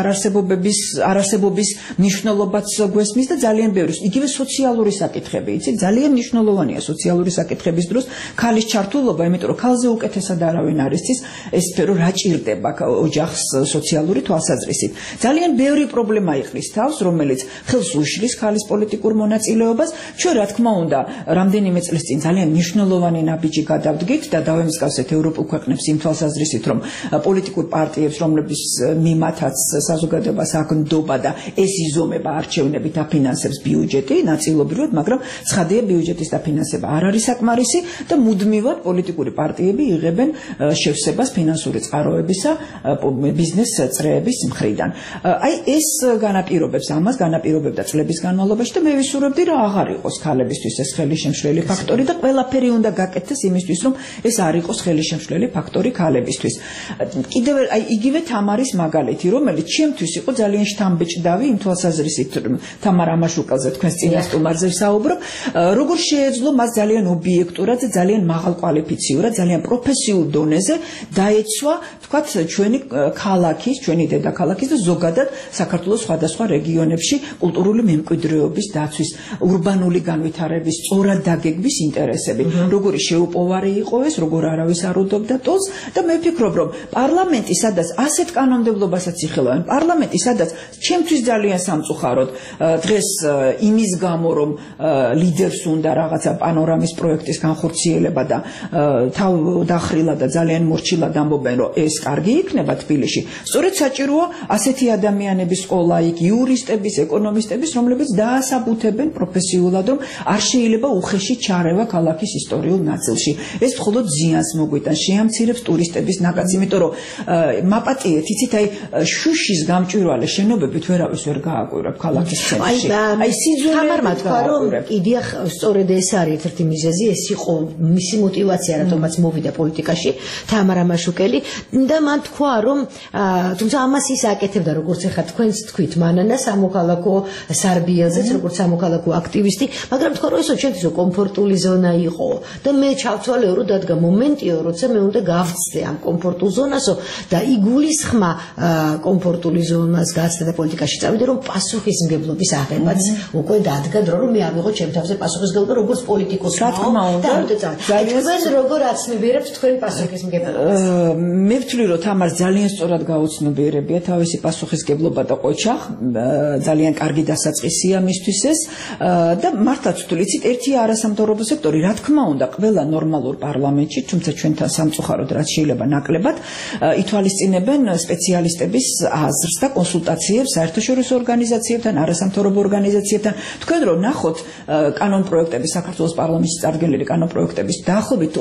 არარსებობის მნიშვნელობაც გვესმის და ძალიან ბევრი, იგივე სოციალური საკითხები, იცით, ძალიან მნიშვნელოვანია სოციალური საკითხების დროს ქალის ჩართულობა, იმიტომ რომ ქალზე უკეთესად არავინ არ იცის ეს სფერო რა ჭირდება ოჯახს სოციალური თვალსაზრისით. ძალიან ბევრი პრობლემა იყრის თავს, რომელიც ხელს უშლის ქალის პოლიტიკურ მონაწილეობას. ჩვენ რა თქმა უნდა, რამდენიმე წლის წინ ძალიან მნიშვნელოვანი ნაბიჯი გადავდგით და დავემსგავსეთ ევროპულ ქვეყნებს იმ თვალსაზრისით, რომ პოლიტიკურ პარტიებს, რომლებიც მიმათაც საზოგადოებას აქ ნდობა და ეს იზომება არჩევნებით აფინანსებს ბიუჯეტი ნაწილობრივად, მაგრამ ცხადია ბიუჯეტის დაფინანსება არ არის საკმარისი და მუდმივად პოლიტიკური პარტიები იღებენ შევსებას ფინანსური წყაროებისა ბიზნეს წრეების მხრიდან. აი ეს განაპირობებს ამას, განაპირობებდა წლების განმავლობაში და მე ვისურვებდი, რომ აღარ იყოს ქალებისთვის ეს ხელისშემშლელი ფაქტორი და ყველაფერი უნდა გაკეთდეს იმისთვის, რომ ეს არ იყოს ხელისშემშლელი ფაქტორი ქალებისთვის. კიდევ აი იგივე თამარის მაგალითი, რომელიც ჩემთვის იყო ძალიან შთამბეჭდავი იმ თვალსაზრისით, თამარ ამაშუკელზე თქვენს წინა სტუმარზე ვსაუბრობ, როგორ შეეძლო მას ძალიან ობიექტურად და ძალიან მაღალკვალიფიციურად, ძალიან პროფესიულ დონეზე დაეცვა, თქვათ, ჩვენი ქალაქის, ჩვენი დედაქალაქის და ზოგადად საქართველოს სხვადასხვა რეგიონებში კულტურული მემკვიდრეობის დაცვის, ურბანული განვითარების, სწორად დაგეგმვის ინტერესები. როგორი შეუპოვარი იყო ეს, როგორ არავის არ უდობდა ტოლს და მე ვფიქრობ, რომ პარლამენტი, სადაც ასეთ კანონმდებლობასაც იხილავენ, პარლამენტი, სადაც ჩემთვის ძალიან სამწუხაროდ დღეს იმის გამო, რომ ლიდერს უნდა რაღაცა პანორამის პროექტის განხორციელება და თავ დახრილა და ძალიან მორჩილად ამბობენ, რომ ეს კარგი იქნება თბილისში. სწორედ საჭიროა ასეთი ადამიანების ყოლა იქ, იურისტების, ეკონომისტების, რომლებიც დაასაბუთებენ პროფესიულად, რომ არ შეიძლება უხეში ჩარევა ქალაქის ისტორიულ ნაწილში. ეს მხოლოდ ზიანს მოგვიტანს, შეამცირებს ტურისტების ნაკადს, იმიტომ რომ მაპატიეთ, იცით, აი შუშის გამჭვირვალე შენობებით ვერავის ვერ გააკვირებ ქალაქის ცენტრში. აი სიძულეებმა თქვა, რომ იდეა სწორედ ეს არის ერთ-ერთი მიზეზი, ეს იყო მისი мотиваცია, რატომაც მოვიდა პოლიტიკაში თამარ ამაშუკელი და მან თქვა, რომ თუმცა ამას ის აკეთებდა, როგორც ახლა თქვენც თქვით, მანანა სამოქალაქო სარბიელზეც, როგორც სამოქალაქო აქტივისტი, მაგრამ თქვა, რომ ესო ჩვენთვის კომფორტული ზონა იყო და მე ჩავთვალეო, რომ დადგა მომენტიო, როცა მე უნდა გავწდე ამ კომფორტულ ზონასო და იგულისხმა კომფორტული ზონას გაცდა და პოლიტიკაში წავიდე, რომ პასუხისმგებლობის აღებაც უკვე დადგა დრო, რომ მე ავიღო ჩემ თავზე პასუხისმგებლობა როგორც პოლიტიკოსი. რა თქმა უნდა, ძალიან როგორ აცნობიერებთ თქვენ პასუხისმგებლობას? მე ვთვლი, რომ თამარ ძალიან სწორად გაუცნობიერებია თავისი პასუხისმგებლობა და ყოჩა, ძალიან კარგი დასაწყისია მისთვის ეს და მართლაც ვთვლი, იცით, ერთი არასამთავრობო სექტორი, რა თქმა უნდა, ყველა ნორმალურ პარლამენტში, თუმცა ჩვენთან სამწუხაროდ რაც შეიძლება ნაკლებად, ითვალისწინებენ სპეციალისტების აზრს და კონსულტაციებს საერთაშორისო ორგანიზაციებთან, არასამთავრობო ორგანიზაციებთან. თქვენ რომ ნახოთ კანონპროექტების საქართველოს პარლამენტში წარდგენილი კანონპროექტების დაახლოებით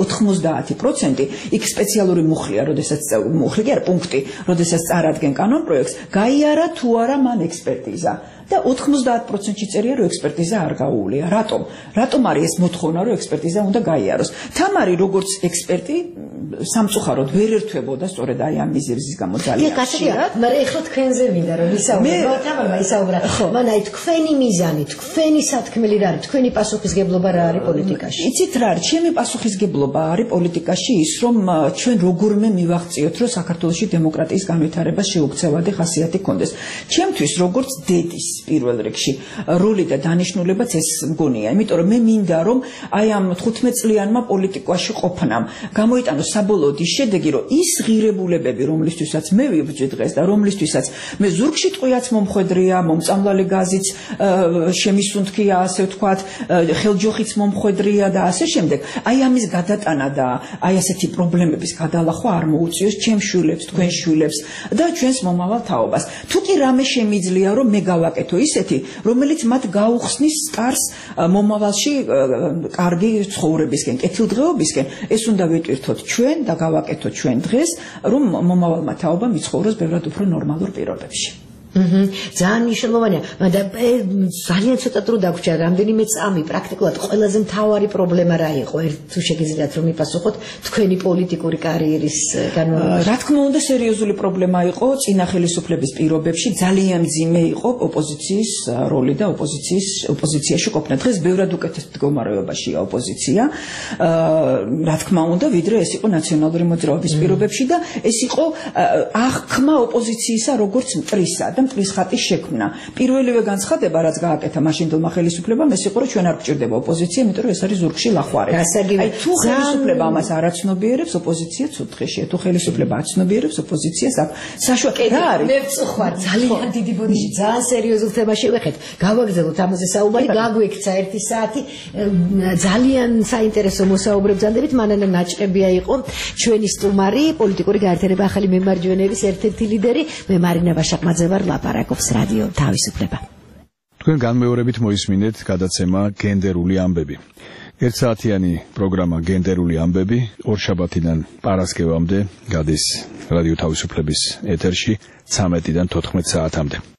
90% იქ სპეციალური მუხლია, როდესაც მუხლი კი არა, პუნქტი, როდესაც წარადგენ კანონპროექტს, გაიარა თუ არა მან ექსპერტიზა. და 90%-ში წერია, რომ ექსპერტიზა არ გაუულია. რატომ? რატომ არის ეს მოთხოვნა, რომ ექსპერტიზა უნდა გაიაროს? თამარი როგორც ექსპერტი სამწუხაროდ ვერ ერთვებოდა სწორედ აი ამ მიზეზის გამო ძალიან. მაგრამ ეხლა თქვენზე მინდა რომ ვისაუბრო, თამარმა ისაუბრა. მან აი თქვენი მიზანი, თქვენი სათქმელი რა არის? თქვენი პასუხისგებლობა რა არის პოლიტიკაში? იცით რა არის? ჩემი პასუხისგებლობა არის პოლიტიკაში ის, რომ ჩვენ როგორმე მივაღწიოთ, რომ საქართველოში დემოკრატიის განვითარებას შეუქცევადი ხასიათი გქონდეს. ჩემთვის როგორც დედის პირველ რიგში როლი და დანიშნულებაც ეს მგონია, იმიტომ რომ მე მინდა რომ აი ამ 15 წლიანმა პოლიტიკაში ყოფნამ გამოიტანოს საბოლოოდ ის შედეგი, რომ ის ღირებულებები, რომლისთვისაც მე ვიბრძვი დღეს და რომლისთვისაც მე ზურგში ტყვიაც მომხვედრია, მომწამლალი გაზიც შემისუნთქია, ასე ვთქვათ, ხელჯოხიც მომხვედრია და ასე შემდეგ. აი ამის გადატანა და აი ასეთი პრობლემების გადალახვა არ მოუწიოს ჩემს შვილებს, თქვენ შვილებს და ჩვენს მომავალ თაობას. თუ კი რამე შემიძლია რომ მე გავაკეთო ისეთი, რომელიც მათ გაუხსნის სტარს მომავალში კარგი ცხოვრებისკენ, კეთილდღეობისკენ, ეს უნდა ვიტვირთოთ ჩვენ და გავაკეთოთ ჩვენ დღეს, რომ მომავალმა თაობამ იცხოვროს ბევრად უფრო ნორმალურ პირობებში. ძალიან მნიშვნელოვანია, მაგრამ ძალიან ცოტა დრო დაგვრჩა, რამდენიმე წამი პრაქტიკულად ყველაზე მთავარი პრობლემა რა იყო? თუ შეგიძლიათ რომ მიპასუხოთ თქვენი პოლიტიკური კარიერის განმავლობაში. რა თქმა უნდა, სერიოზული პრობლემა იყო წინა ხელისუფლების პირობებში, ძალიან მძიმე იყო ოპოზიციის როლი და ოპოზიციაში ყოფნა. დღეს ბევრად უკეთეს მდგომარეობაშია ოპოზიცია, რა თქმა უნდა, ვიდრე ეს იყო ნაციონალური მოძრაობის პირობებში და ეს იყო აღქმა ოპოზიციისა როგორც მტრისა და მტრის ხატის შექმნა. პირველივე განცხადება, რაც გააკეთა მაშინდელმა ხელისუფლებამ, ეს იყო, რომ ჩვენ არ გვჭირდება ოპოზიცია, იმიტომ რომ ეს არის ზურგში ლახვარი. აი თუ ხელისუფლება ამას არ აცნობიერებს, ოპოზიცია ცუდ დღეშია. თუ ხელისუფლება აცნობიერებს, ოპოზიციას აქვს საშუალება. რა არის? მე ვწუხარ, ძალიან დიდი ბოდიში, ძალიან სერიოზულ თემაში ვეხეთ. გავაგრძელოთ ამაზე საუბარი, გაგვექცა 1 საათი. ძალიან საინტერესო მოსაუბრებზანდებით, მანანა ნაჭყებია იყო ჩვენი სტუმარი, პოლიტიკური გაერთიანება ახალი მემარჯვენეების ერთ-ერთი ლიდერი, მე მარინა ვაშაყმაძე ვარ, ლაპარაკობს რადიო თავისუფლება. თქვენ განმეორებით მოისმინეთ გადაცემა გენდერული ამბები. 1 საათიანი პროგრამა გენდერული ამბები ორშაბათიდან პარასკევამდე გადის რადიო თავისუფლების ეთერში 13-დან 14 საათამდე.